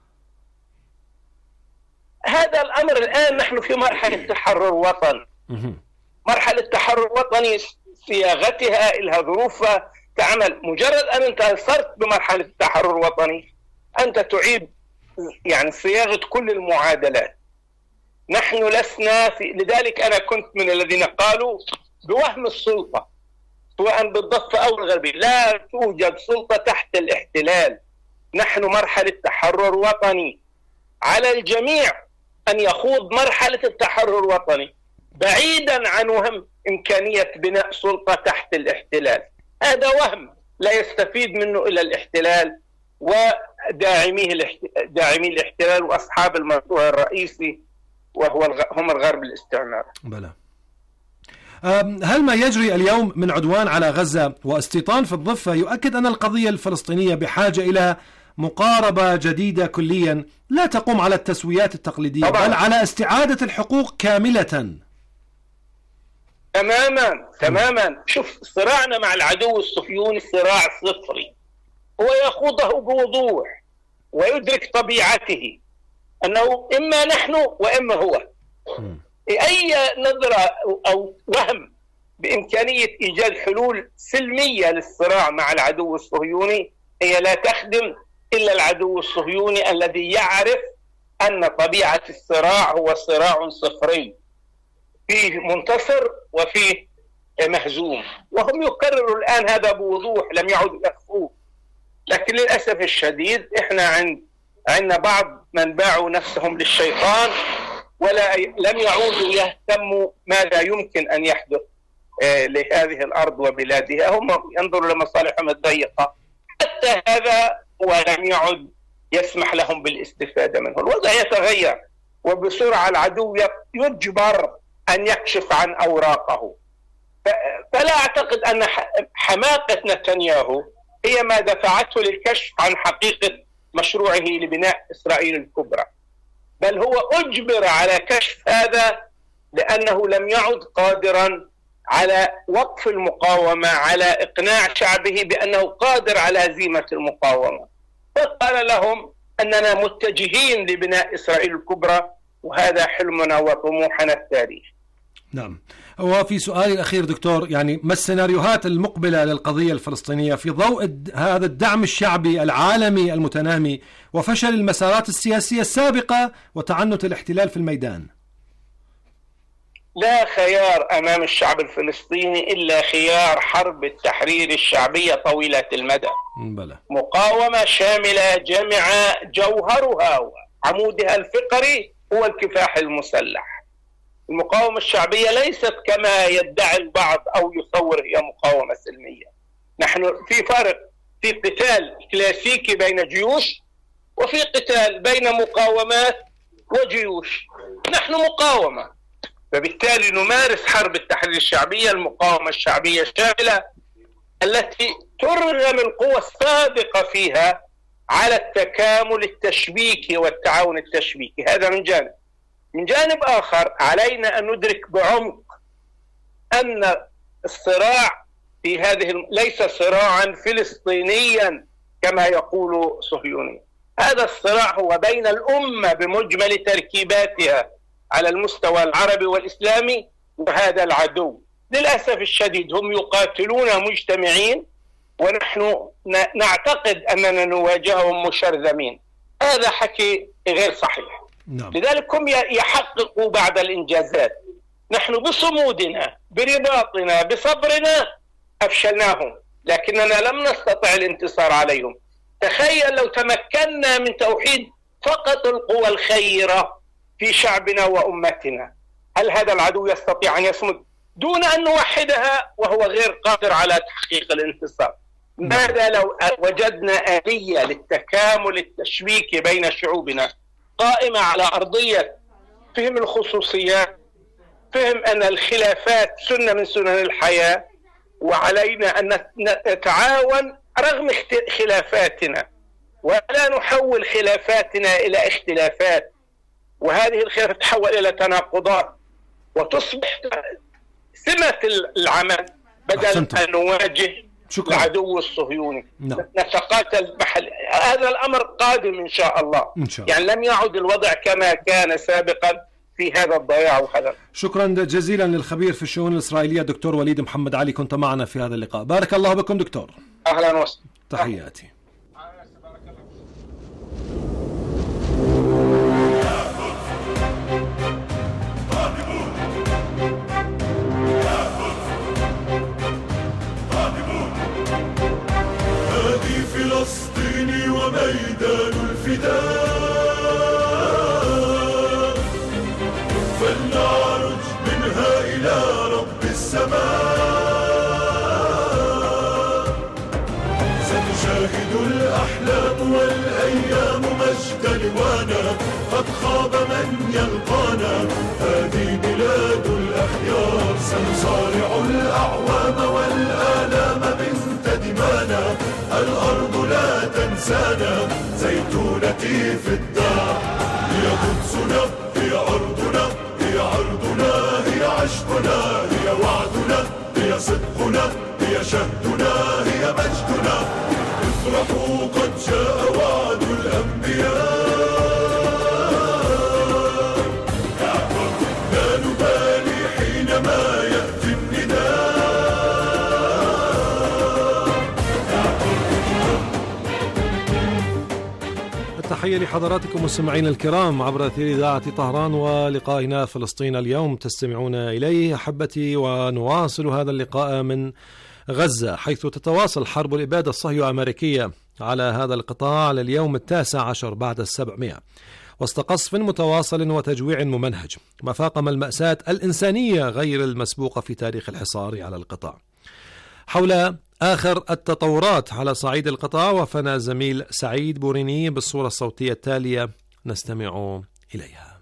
هذا الأمر الآن نحن في مرحلة تحرر وطن. مرحلة تحرر وطني صياغتها لها ظروفها تعمل. مجرد أن أنت صرت بمرحلة التحرر الوطني أنت تعيد يعني صياغة كل المعادلات. نحن لسنا في، لذلك أنا كنت من الذين قالوا بوهم السلطة سواء بالضفة أو الغربية، لا توجد سلطة تحت الاحتلال. نحن مرحلة تحرر وطني، على الجميع أن يخوض مرحلة التحرر الوطني بعيدا عن وهم إمكانية بناء سلطة تحت الاحتلال. هذا وهم لا يستفيد منه إلا الاحتلال وداعميه داعمي الاحتلال وأصحاب المشروع الرئيسي وهو هم الغرب الاستعماري. بلى. هل ما يجري اليوم من عدوان على غزة واستيطان في الضفة يؤكد أن القضية الفلسطينية بحاجة إلى مقاربة جديدة كليا لا تقوم على التسويات التقليدية طبعا. بل على استعادة الحقوق كاملة؟ تماما تماما. شوف، صراعنا مع العدو الصهيوني صراع صفري، هو يخوضه بوضوح ويدرك طبيعته أنه إما نحن وإما هو. أي نظرة أو وهم بإمكانية إيجاد حلول سلمية للصراع مع العدو الصهيوني هي لا تخدم إلا العدو الصهيوني الذي يعرف أن طبيعة الصراع هو صراع صفري، فيه منتصر وفيه مهزوم، وهم يكرروا الآن هذا بوضوح، لم يعودوا يخفوه. لكن للأسف الشديد إحنا عند عندنا بعض من باعوا نفسهم للشيطان ولا لم يعودوا يهتموا ماذا يمكن أن يحدث لهذه الأرض وبلادها. هم ينظروا لمصالحهم الضيقة، حتى هذا ولم يعد يسمح لهم بالاستفادة منه. الوضع يتغير وبسرعة، العدو يجبر أن يكشف عن أوراقه. فلا أعتقد أن حماقة نتنياهو هي ما دفعته للكشف عن حقيقة مشروعه لبناء إسرائيل الكبرى، بل هو أجبر على كشف هذا لأنه لم يعد قادرا على وقف المقاومة، على إقناع شعبه بأنه قادر على هزيمة المقاومة. فقال لهم أننا متجهين لبناء إسرائيل الكبرى وهذا حلمنا وطموحنا التاريخ. نعم. وفي سؤالي الأخير دكتور، يعني ما السيناريوهات المقبلة للقضية الفلسطينية في ضوء هذا الدعم الشعبي العالمي المتنامي وفشل المسارات السياسية السابقة وتعنت الاحتلال في الميدان؟ لا خيار أمام الشعب الفلسطيني إلا خيار حرب التحرير الشعبية طويلة المدى. بلى. مقاومة شاملة جامعة جوهرها وعمودها الفقري هو الكفاح المسلح. المقاومة الشعبية ليست كما يدعي البعض أو يصور هي مقاومة سلمية. نحن في فرق في قتال كلاسيكي بين جيوش وفي قتال بين مقاومات وجيوش. نحن مقاومة، فبالتالي نمارس حرب التحرير الشعبية، المقاومة الشعبية الشاملة التي ترغم القوى السابقة فيها على التكامل التشبيكي والتعاون التشبيكي. هذا من جانب. من جانب آخر علينا أن ندرك بعمق أن الصراع في هذه ليس صراعا فلسطينيا كما يقول صهيوني. هذا الصراع هو بين الأمة بمجمل تركيباتها على المستوى العربي والإسلامي وهذا العدو. للأسف الشديد هم يقاتلون مجتمعين ونحن نعتقد أننا نواجههم مشرذمين. هذا حكي غير صحيح. نعم. لذلك هم يحققوا بعض الإنجازات. نحن بصمودنا برباطنا بصبرنا أفشلناهم، لكننا لم نستطع الانتصار عليهم. تخيل لو تمكنا من توحيد فقط القوى الخيرة في شعبنا وأمتنا، هل هذا العدو يستطيع أن يصمد دون أن نوحدها وهو غير قادر على تحقيق الانتصار؟ ماذا لو وجدنا آلية للتكامل التشبيكي بين شعوبنا قائمة على أرضية فهم الخصوصيات، فهم أن الخلافات سنة من سنن الحياة، وعلينا أن نتعاون رغم خلافاتنا. ولا نحول خلافاتنا إلى اختلافات، وهذه الخلافات تتحول إلى تناقضات وتصبح سمة العمل بدل أحسنتم. أن نواجه شكرا. العدو الصهيوني no. نتقاتل محل. هذا الأمر قادم إن شاء الله, إن شاء الله. يعني لم يعد الوضع كما كان سابقا في هذا الضياع وهذا. شكرا جزيلا للخبير في الشؤون الإسرائيلية دكتور وليد محمد علي، كنت معنا في هذا اللقاء. بارك الله بكم دكتور. أهلا وسهلا. تحياتي. هذه فلسطيني وميدان الفداء، فلنعرج منها إلى رب السماء. ستشاهد الأحلام والأيام مجد لوانا، قد خاب من يلقانا. هذه بلاد الأخيار، سنصارع الأعوام والآلام بنت دمانا. الأرض لا تنسانا، زيتونتي في الدار. هي قدسنا، هي أرضنا، هي عرضنا، هي عشقنا، هي وعدنا، هي صدقنا، هي شهدنا، هي مجدنا. افرحوا قد جاء وعد الأنبياء. لا نبالي حينما يأتي النداء. تحية لحضراتكم مستمعين الكرام عبر أثير إذاعة طهران ولقائنا فلسطين اليوم تستمعون إليه أحبتي، ونواصل هذا اللقاء من غزة، حيث تتواصل حرب الإبادة الصهيونية الأمريكية على هذا القطاع لليوم التاسع عشر بعد السبعمائة، وسط قصف متواصل وتجويع ممنهج، ما فاقم المأساة الإنسانية غير المسبوقة في تاريخ الحصار على القطاع. حول آخر التطورات على صعيد القطاع وفنا زميل سعيد بوريني بالصورة الصوتية التالية نستمع إليها.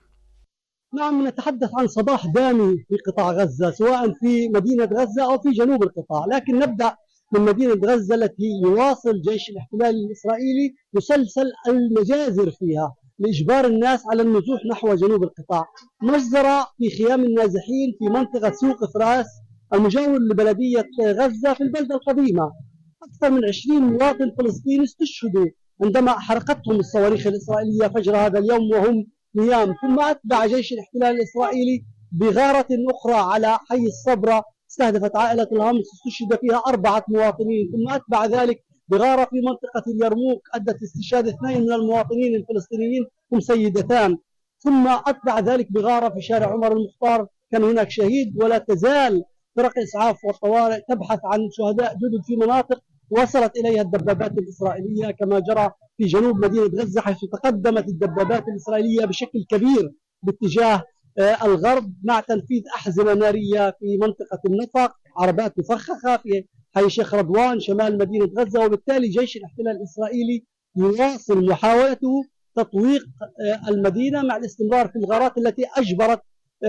نعم، نتحدث عن صباح دامي في قطاع غزة، سواء في مدينة غزة أو في جنوب القطاع، لكن نبدأ من مدينة غزة التي يواصل جيش الاحتلال الإسرائيلي يسلسل المجازر فيها لإجبار الناس على النزوح نحو جنوب القطاع. مجزرة في خيام النازحين في منطقة سوق فراس المجاور لبلدية غزة في البلدة القديمة. أكثر من عشرين مواطن فلسطيني استشهدوا عندما أحرقتهم الصواريخ الإسرائيلية فجر هذا اليوم وهم نيام. ثم أتبع جيش الاحتلال الإسرائيلي بغارة أخرى على حي الصبرة استهدفت عائلة الهمس استشهد فيها أربعة مواطنين. ثم أتبع ذلك بغارة في منطقة اليرموك أدت استشهاد اثنين من المواطنين الفلسطينيين هم سيدتان. ثم أتبع ذلك بغارة في شارع عمر المختار كان هناك شهيد. ولا تزال فرق الإسعاف والطوارئ تبحث عن شهداء جدد في مناطق وصلت إليها الدبابات الإسرائيلية، كما جرى في جنوب مدينة غزة، حيث تقدمت الدبابات الإسرائيلية بشكل كبير باتجاه الغرب مع تنفيذ أحزمة نارية في منطقة النفق، عربات مفخخة في حي شيخ رضوان شمال مدينة غزة. وبالتالي جيش الاحتلال الإسرائيلي يواصل محاولته تطويق المدينة مع الاستمرار في الغارات التي أجبرت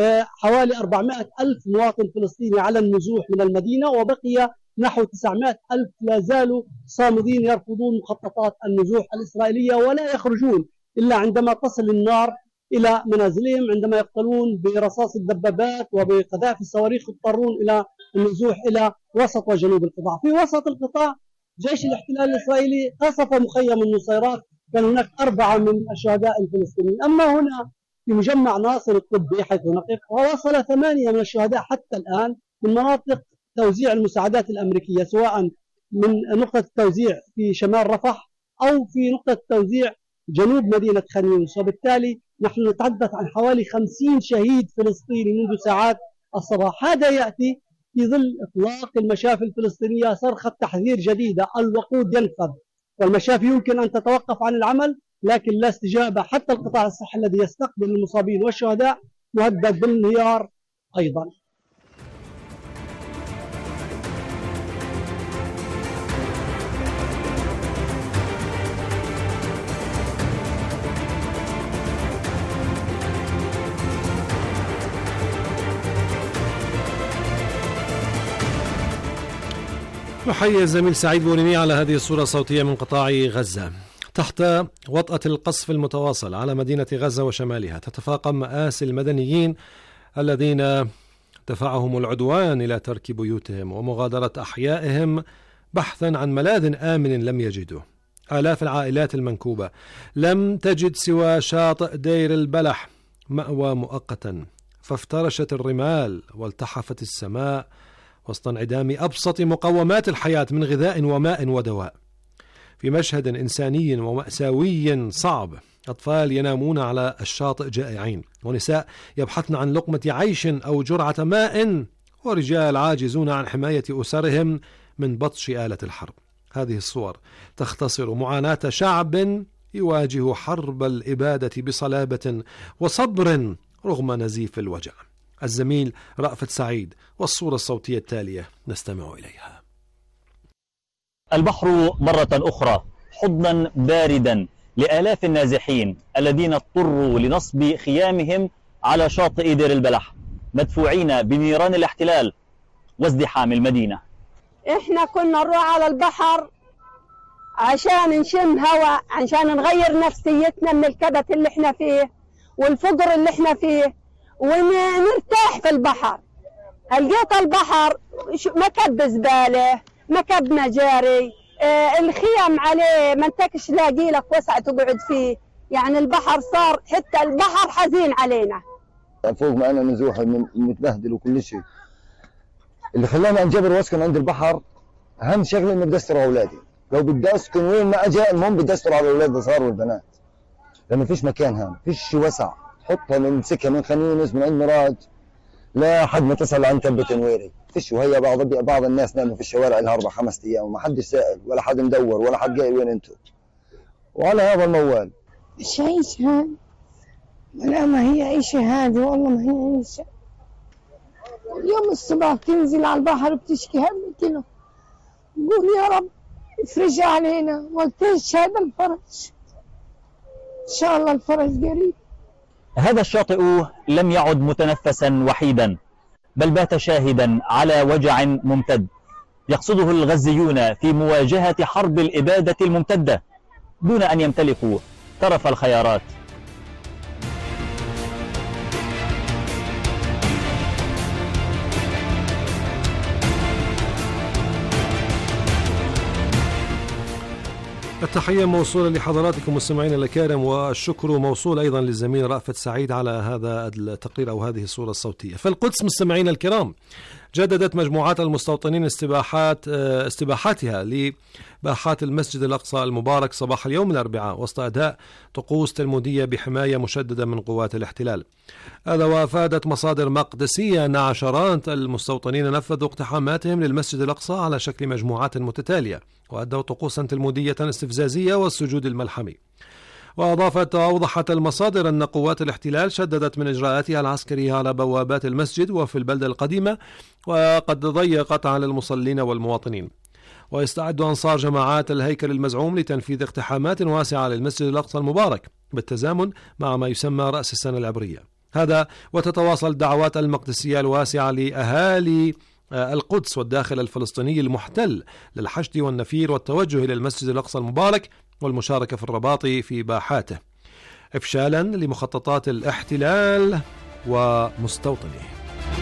حوالي أربعمائة ألف مواطن فلسطيني على النزوح من المدينة، وبقي نحو تسعمائة ألف لا زالوا صامدين يرفضون مخططات النزوح الإسرائيلية ولا يخرجون إلا عندما تصل النار إلى منازلهم. عندما يقتلون برصاص الدبابات وبقذائف الصواريخ يضطرون إلى النزوح إلى وسط وجنوب القطاع. في وسط القطاع جيش الاحتلال الإسرائيلي قصف مخيم النصيرات، كان هناك أربعة من الشهداء الفلسطينيين. أما هنا في مجمع ناصر الطبي حيث نقف ووصل ثمانية من الشهداء حتى الآن من مناطق توزيع المساعدات الأمريكية، سواء من نقطة التوزيع في شمال رفح أو في نقطة التوزيع جنوب مدينة خان يونس. وبالتالي نحن نتحدث عن حوالي خمسين شهيد فلسطيني منذ ساعات الصباح. هذا يأتي في ظل إطلاق المشافي الفلسطينية صرخة تحذير جديدة: الوقود ينفذ، والمشافي يمكن أن تتوقف عن العمل لكن لا استجابة. حتى القطاع الصحي الذي يستقبل المصابين والشهداء مهدد بالانهيار أيضا. نحيي الزميل سعيد بوريني على هذه الصورة الصوتية من قطاع غزة. تحت وطأة القصف المتواصل على مدينة غزة وشمالها تتفاقم مآسي المدنيين الذين دفعهم العدوان إلى ترك بيوتهم ومغادرة أحيائهم بحثا عن ملاذ آمن لم يجدوه. آلاف العائلات المنكوبة لم تجد سوى شاطئ دير البلح مأوى مؤقتا، فافترشت الرمال والتحفت السماء وسط انعدام أبسط مقومات الحياة من غذاء وماء ودواء. في مشهد إنساني ومأساوي صعب، أطفال ينامون على الشاطئ جائعين، ونساء يبحثن عن لقمة عيش أو جرعة ماء، ورجال عاجزون عن حماية أسرهم من بطش آلة الحرب. هذه الصور تختصر معاناة شعب يواجه حرب الإبادة بصلابة وصبر رغم نزيف الوجع. الزميل رأفت سعيد والصورة الصوتية التالية نستمع إليها. البحر مرة أخرى حضنا باردا لآلاف النازحين الذين اضطروا لنصب خيامهم على شاطئ دير البلح مدفوعين بنيران الاحتلال وازدحام المدينة. احنا كنا نروح على البحر عشان نشم هواء، عشان نغير نفسيتنا من الكبت اللي احنا فيه والفقر اللي احنا فيه ونرتاح في البحر. لقيت البحر مكب زبالة، مكب مجاري، اه الخيام عليه ما انتكش لاقي لك وسع تقعد فيه. يعني البحر صار حتى البحر حزين علينا. فوق ما انا نزوح متبهدل وكل شيء. اللي خلاني انجبر واسكن عند البحر اهم شغله اني بدي استر اولادي. لو بدي اسكن وين ما اجي المهم بدي استر على الاولاد الصغار والبنات. لانه فيش مكان هون، فيش وسع. حطها من سكه من خنيونس من عند مراج لحد ما تصل عند تبة نويري. فيش. وهي بعض بعض الناس ناموا في الشوارع لها اربع خمس ايام وما حدش سائل ولا حد مدور ولا حد قايل وين انتم. وعلى هذا الموال. مش عيش هاد. لا ما هي عيشه هذه والله ما هي عيشه. اليوم الصبح تنزل على البحر بتشكي هم كيلو. قول يا رب افرج علينا وقتش هذا الفرج. ان شاء الله الفرج قريب. هذا الشاطئ لم يعد متنفسا وحيدا، بل بات شاهدا على وجع ممتد يقصده الغزيون في مواجهة حرب الإبادة الممتدة دون أن يمتلكوا طرف الخيارات. التحية موصولة لحضراتكم مستمعينا الكرام، والشكر موصول أيضا للزميل رأفت سعيد على هذا التقرير أو هذه الصورة الصوتية. في القدس مستمعينا الكرام، جددت مجموعات المستوطنين استباحات استباحاتها لباحات المسجد الأقصى المبارك صباح اليوم الأربعاء وسط أداء طقوس تلمودية بحماية مشددة من قوات الاحتلال. هذا وافادت مصادر مقدسية أن عشرات المستوطنين نفذوا اقتحاماتهم للمسجد الأقصى على شكل مجموعات متتالية وأدوا طقوسا تلمودية استفزازية والسجود الملحمي. وأضافت وأوضحت المصادر أن قوات الاحتلال شددت من إجراءاتها العسكرية على بوابات المسجد وفي البلدة القديمة، وقد ضيقت على المصلين والمواطنين. ويستعد أنصار جماعات الهيكل المزعوم لتنفيذ اقتحامات واسعة للمسجد الأقصى المبارك بالتزامن مع ما يسمى رأس السنة العبرية. هذا وتتواصل دعوات المقدسية الواسعة لأهالي القدس والداخل الفلسطيني المحتل للحشد والنفير والتوجه إلى المسجد الأقصى المبارك والمشاركة في الرباط في باحاته إفشالا لمخططات الاحتلال ومستوطنيه.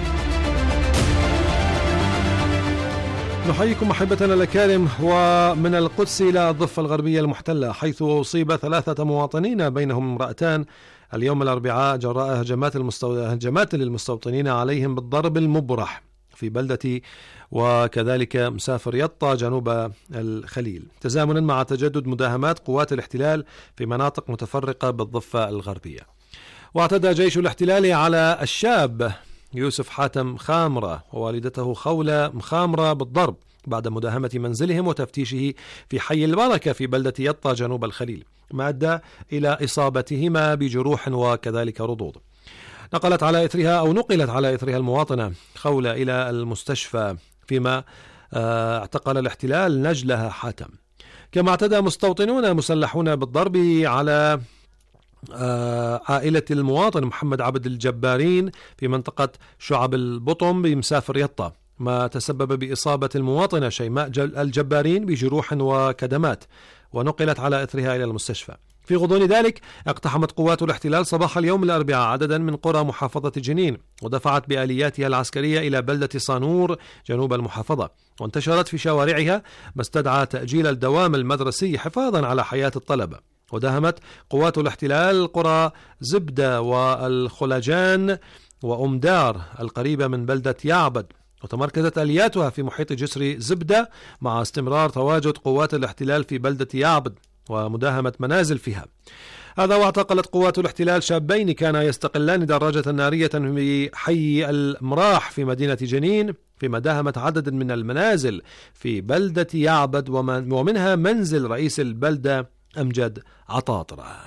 نحييكم أحبتنا الأكارم، ومن القدس إلى الضفة الغربية المحتلة، حيث أصيب ثلاثة مواطنين بينهم امرأتان اليوم الأربعاء جراء هجمات, المستو... هجمات للمستوطنين عليهم بالضرب المبرح في بلدة وكذلك مسافر يطا جنوب الخليل، تزامنا مع تجدد مداهمات قوات الاحتلال في مناطق متفرقة بالضفة الغربية. واعتدى جيش الاحتلال على الشاب يوسف حاتم خامرة ووالدته خولة مخامرة بالضرب بعد مداهمة منزلهم وتفتيشه في حي البركة في بلدة يطا جنوب الخليل، ما أدى إلى إصابتهما بجروح وكذلك رضوض. نقلت على إثرها أو نقلت على إثرها المواطنة خولة إلى المستشفى، فيما اعتقل الاحتلال نجلها حاتم. كما اعتدى مستوطنون مسلحون بالضرب على عائلة المواطن محمد عبد الجبارين في منطقة شعب البطم بمسافر يطا، ما تسبب بإصابة المواطنة شيماء الجبارين بجروح وكدمات، ونقلت على إثرها إلى المستشفى. في غضون ذلك اقتحمت قوات الاحتلال صباح اليوم الأربعاء عددا من قرى محافظة جنين، ودفعت بآلياتها العسكرية إلى بلدة صانور جنوب المحافظة، وانتشرت في شوارعها ما استدعى تأجيل الدوام المدرسي حفاظا على حياة الطلبة. وداهمت قوات الاحتلال قرى زبدة والخلجان وأمدار القريبة من بلدة يعبد، وتمركزت آلياتها في محيط جسر زبدة مع استمرار تواجد قوات الاحتلال في بلدة يعبد ومداهمة منازل فيها. هذا واعتقلت قوات الاحتلال شابين كانا يستقلان دراجة نارية في حي المراح في مدينة جنين، فيما داهمت عدد من المنازل في بلدة يعبد ومنها منزل رئيس البلدة أمجد عطاطرة.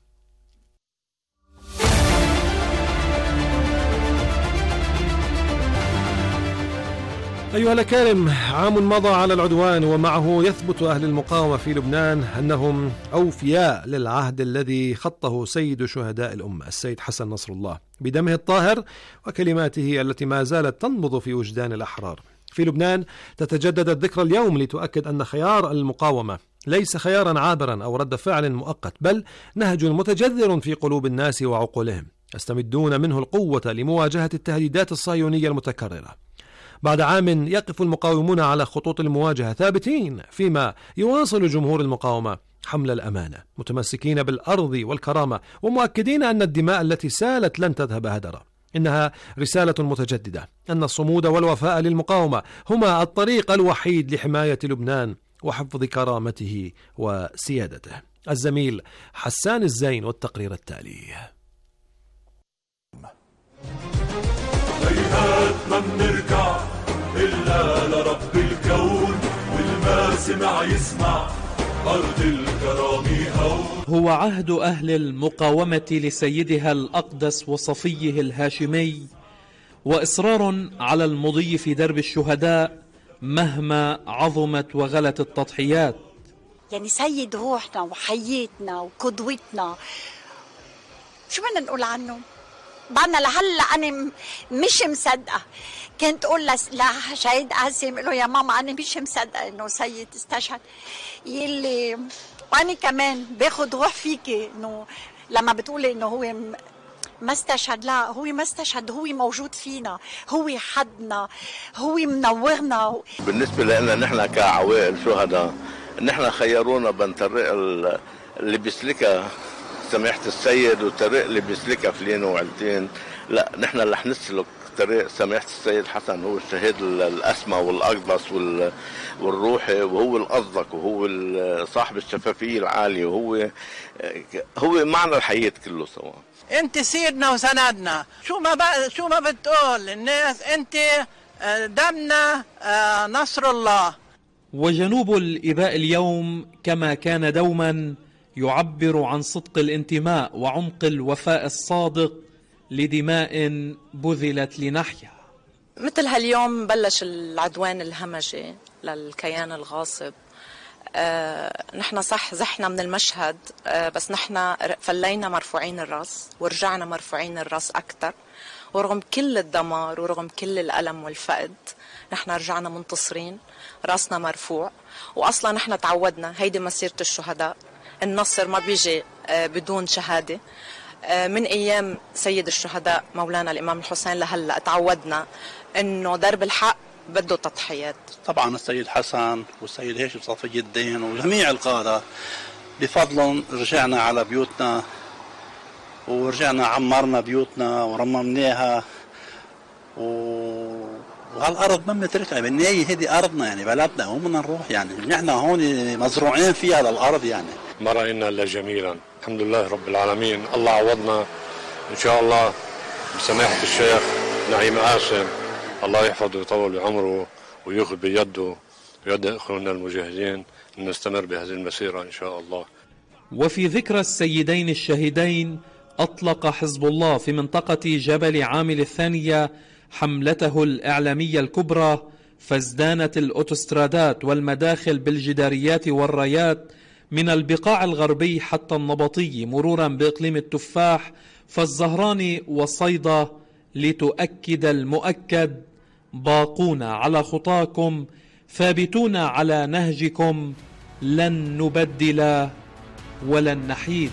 أيها الأكارم، عام مضى على العدوان، ومعه يثبت أهل المقاومة في لبنان أنهم أوفياء للعهد الذي خطه سيد شهداء الأمة السيد حسن نصر الله بدمه الطاهر وكلماته التي ما زالت تنبض في وجدان الأحرار. في لبنان تتجدد الذكرى اليوم لتؤكد أن خيار المقاومة ليس خيارا عابرا أو رد فعل مؤقت، بل نهج متجذر في قلوب الناس وعقولهم، يستمدون منه القوة لمواجهة التهديدات الصهيونية المتكررة. بعد عام يقف المقاومون على خطوط المواجهة ثابتين، فيما يواصل جمهور المقاومة حمل الأمانة، متمسكين بالأرض والكرامة، ومؤكدين أن الدماء التي سالت لن تذهب هدرا. إنها رسالة متجددة أن الصمود والوفاء للمقاومة هما الطريق الوحيد لحماية لبنان وحفظ كرامته وسيادته. الزميل حسان الزين والتقرير التالي. هيهات ما بنرجع إلا لرب الكون، والما سمع يسمع أرض الكرام هون. هو عهد أهل المقاومة لسيدها الأقدس وصفيه الهاشمي، وإصرار على المضي في درب الشهداء مهما عظمت وغلت التضحيات. يعني سيد روحنا وحياتنا وقدوتنا، شو بدنا نقول عنه؟ بعدنا لهلا انا مش مصدقه. كنت اقول لشهيد قاسم له يا ماما انا مش مصدقه انه سيد استشهد، يلي وانا كمان باخد روح فيكي انه لما بتقولي انه هو ما استشهد. لا، هو ما استشهد، هو موجود فينا، هو حدنا، هو منورنا. بالنسبه لنا نحن كعوائل شهداء، نحن خيرونا بين طريق اللي بيسلكها سماحة السيد وطريق اللي بيسلكها فلين وعلتين. لا، نحن رح نسلك طريق سماحة السيد حسن، هو الشهيد الأسمى والأقدس والروحي، وهو الأصدق، وهو صاحب الشفافية العالية، وهو هو معنى الحياة كله سوا. انت سيدنا وسندنا، شو ما بقى شو ما بتقول الناس، انت دمنا نصر الله. وجنوب الإباء اليوم كما كان دوما يعبر عن صدق الانتماء وعمق الوفاء الصادق لدماء بذلت لنحيا. مثل هاليوم بلش العدوان الهمجي للكيان الغاصب. آه، نحن صح زحنا من المشهد، آه، بس نحن فلينا مرفوعين الراس ورجعنا مرفوعين الراس أكثر، ورغم كل الدمار ورغم كل الألم والفقد نحن رجعنا منتصرين، راسنا مرفوع. وأصلا نحن تعودنا، هيدي مسيرة الشهداء، النصر ما بيجي بدون شهادة. من أيام سيد الشهداء مولانا الإمام الحسين لهلأ تعودنا أنه درب الحق بده تضحيات. طبعا السيد حسن والسيد هاشم صفي الدين وجميع القادة بفضلهم رجعنا على بيوتنا، ورجعنا عمرنا بيوتنا ورممناها، و وهالارض ما بنتركها بالنهايه، هذه ارضنا يعني بلدنا، وين بدنا نروح يعني؟ نحن هون مزروعين فيها للارض يعني. ما راينا الا جميلا، الحمد لله رب العالمين. الله عوضنا ان شاء الله بسماحه الشيخ نعيم قاسم، الله يحفظه ويطول بعمره وياخذ بيده ويد اخواننا المجاهدين، نستمر بهذه المسيره ان شاء الله. وفي ذكرى السيدين الشهيدين اطلق حزب الله في منطقه جبل عامل الثانيه حملته الإعلامية الكبرى، فازدانت الأوتوسترادات والمداخل بالجداريات والرايات من البقاع الغربي حتى النبطي، مرورا بإقليم التفاح فالزهراني وصيدا، لتؤكد المؤكد باقون على خطاكم ثابتون على نهجكم، لن نبدل ولن نحيد.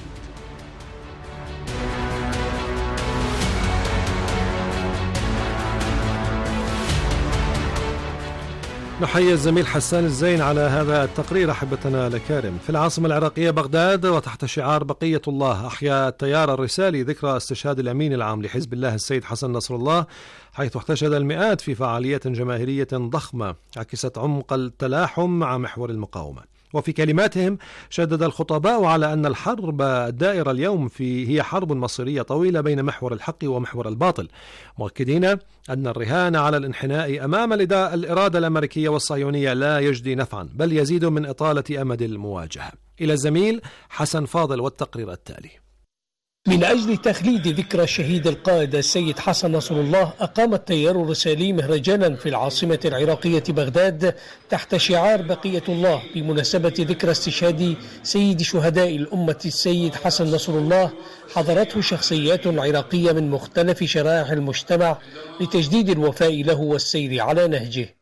نحيي الزميل حسان الزين على هذا التقرير. أحبتنا الأكارم، في العاصمة العراقية بغداد وتحت شعار بقية الله أحيا التيار الرسالي ذكرى استشهاد الأمين العام لحزب الله السيد حسن نصر الله، حيث احتشد المئات في فعالية جماهيرية ضخمة عكست عمق التلاحم مع محور المقاومة. وفي كلماتهم شدد الخطباء على أن الحرب الدائرة اليوم في هي حرب مصيرية طويلة بين محور الحق ومحور الباطل، مؤكدين أن الرهان على الانحناء أمام الإرادة الأمريكية والصهيونية لا يجدي نفعا، بل يزيد من إطالة أمد المواجهة. إلى الزميل حسن فاضل والتقرير التالي. من أجل تخليد ذكرى الشهيد القائد السيد حسن نصر الله، أقام التيار الرسالي مهرجانا في العاصمة العراقية بغداد تحت شعار بقية الله بمناسبة ذكرى استشهاد سيد شهداء الأمة السيد حسن نصر الله، حضرته شخصيات عراقية من مختلف شرائح المجتمع لتجديد الوفاء له والسير على نهجه.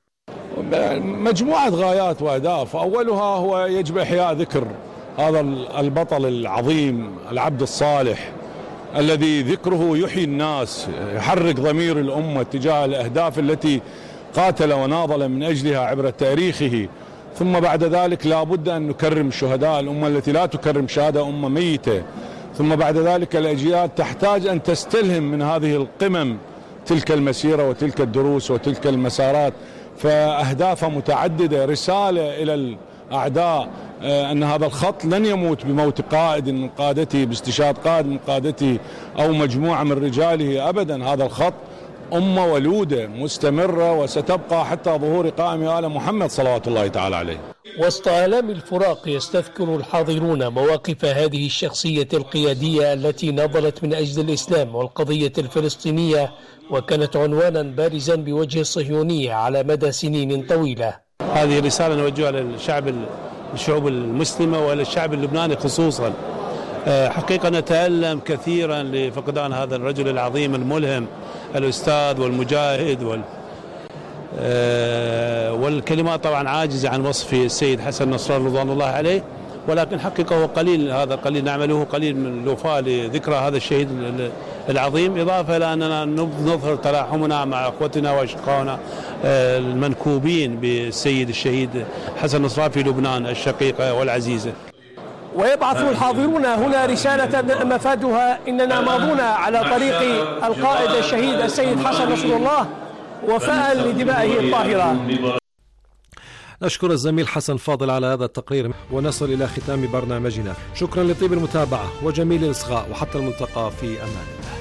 مجموعة غايات وأهداف، أولها هو يجب إحياء ذكر هذا البطل العظيم، العبد الصالح الذي ذكره يحيي الناس، يحرك ضمير الأمة تجاه الأهداف التي قاتل وناضل من أجلها عبر تاريخه. ثم بعد ذلك لا بد أن نكرم شهداء الأمة التي لا تكرم شهداء أمة ميتة. ثم بعد ذلك الأجيال تحتاج أن تستلهم من هذه القمم تلك المسيرة وتلك الدروس وتلك المسارات، فأهدافها متعددة. رسالة إلى الأعداء أن هذا الخط لن يموت بموت قائد من قادته، باستشهاد قائد من قادته أو مجموعة من رجاله أبدا. هذا الخط أمة ولودة مستمرة وستبقى حتى ظهور قائم آل محمد صلوات الله تعالى عليه. وسط آلام الفراق يستذكر الحاضرون مواقف هذه الشخصية القيادية التي ناضلت من أجل الإسلام والقضية الفلسطينية، وكانت عنوانا بارزا بوجه الصهيونية على مدى سنين طويلة. هذه رسالة نوجهها للشعب الشعوب المسلمة وللشعب اللبناني خصوصا. حقيقة نتألم كثيرا لفقدان هذا الرجل العظيم الملهم، الأستاذ والمجاهد وال والكلمات طبعا عاجزة عن وصف السيد حسن نصر الله رضوان الله عليه، ولكن حقيقة هو قليل، هذا قليل نعمله قليل من الوفاء لذكرى هذا الشهيد العظيم، إضافة إلى أننا نظهر تلاحمنا مع أخوتنا وأشقائنا المنكوبين بالسيد الشهيد حسن نصر الله في لبنان الشقيقة والعزيزة. ويبعث الحاضرون هنا رسالة مفادها إننا ماضون على طريق القائد الشهيد السيد حسن نصر الله وفاء لدمائه الطاهرة. نشكر الزميل حسن فاضل على هذا التقرير، ونصل إلى ختام برنامجنا. شكرا لطيب المتابعة وجميل الإصغاء، وحتى الملتقى في أمان الله.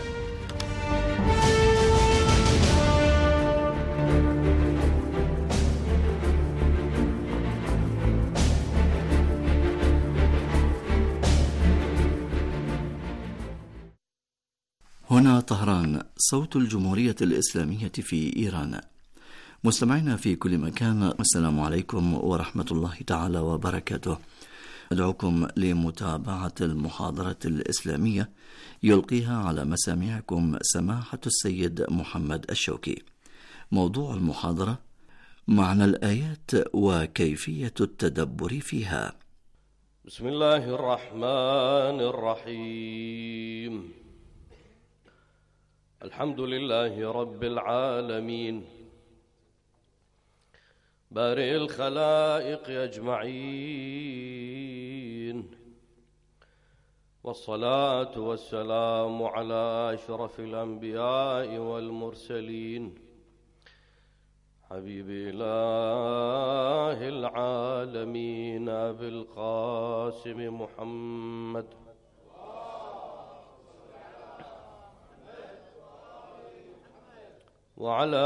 هنا طهران، صوت الجمهورية الإسلامية في إيران. مستمعينا في كل مكان، السلام عليكم ورحمة الله تعالى وبركاته. أدعوكم لمتابعة المحاضرة الإسلامية يلقيها على مسامعكم سماحة السيد محمد الشوكي. موضوع المحاضرة: معنى الآيات وكيفية التدبر فيها. بسم الله الرحمن الرحيم. الحمد لله رب العالمين بارئ الخلائق أجمعين، والصلاة والسلام على أشرف الأنبياء والمرسلين، حبيب إله العالمين أبي القاسم محمد وعلى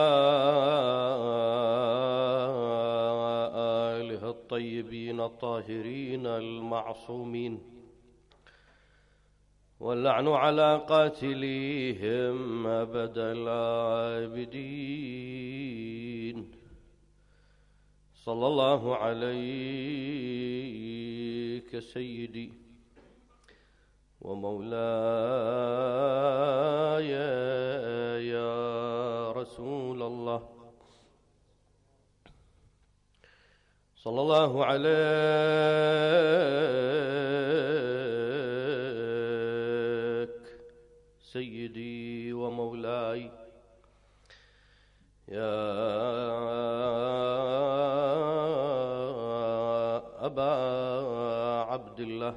آله الطيبين الطاهرين المعصومين، واللعن على قاتليهم أبد العابدين. صلى الله عليك سيدي ومولاي يا رسول الله صلى الله عليك سيدي ومولاي يا أبا عبد الله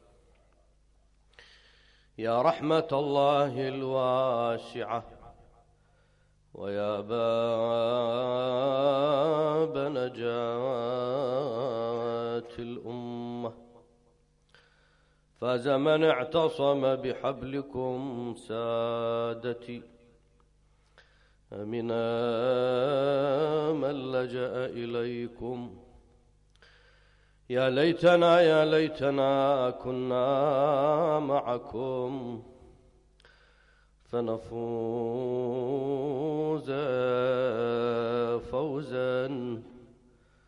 يا رحمة الله الواسعة ويا باب نجاة الأمة فاز من اعتصم بحبلكم سادتي أمنا من لجأ إليكم يا ليتنا يا ليتنا كنا معكم فنفوز فوزا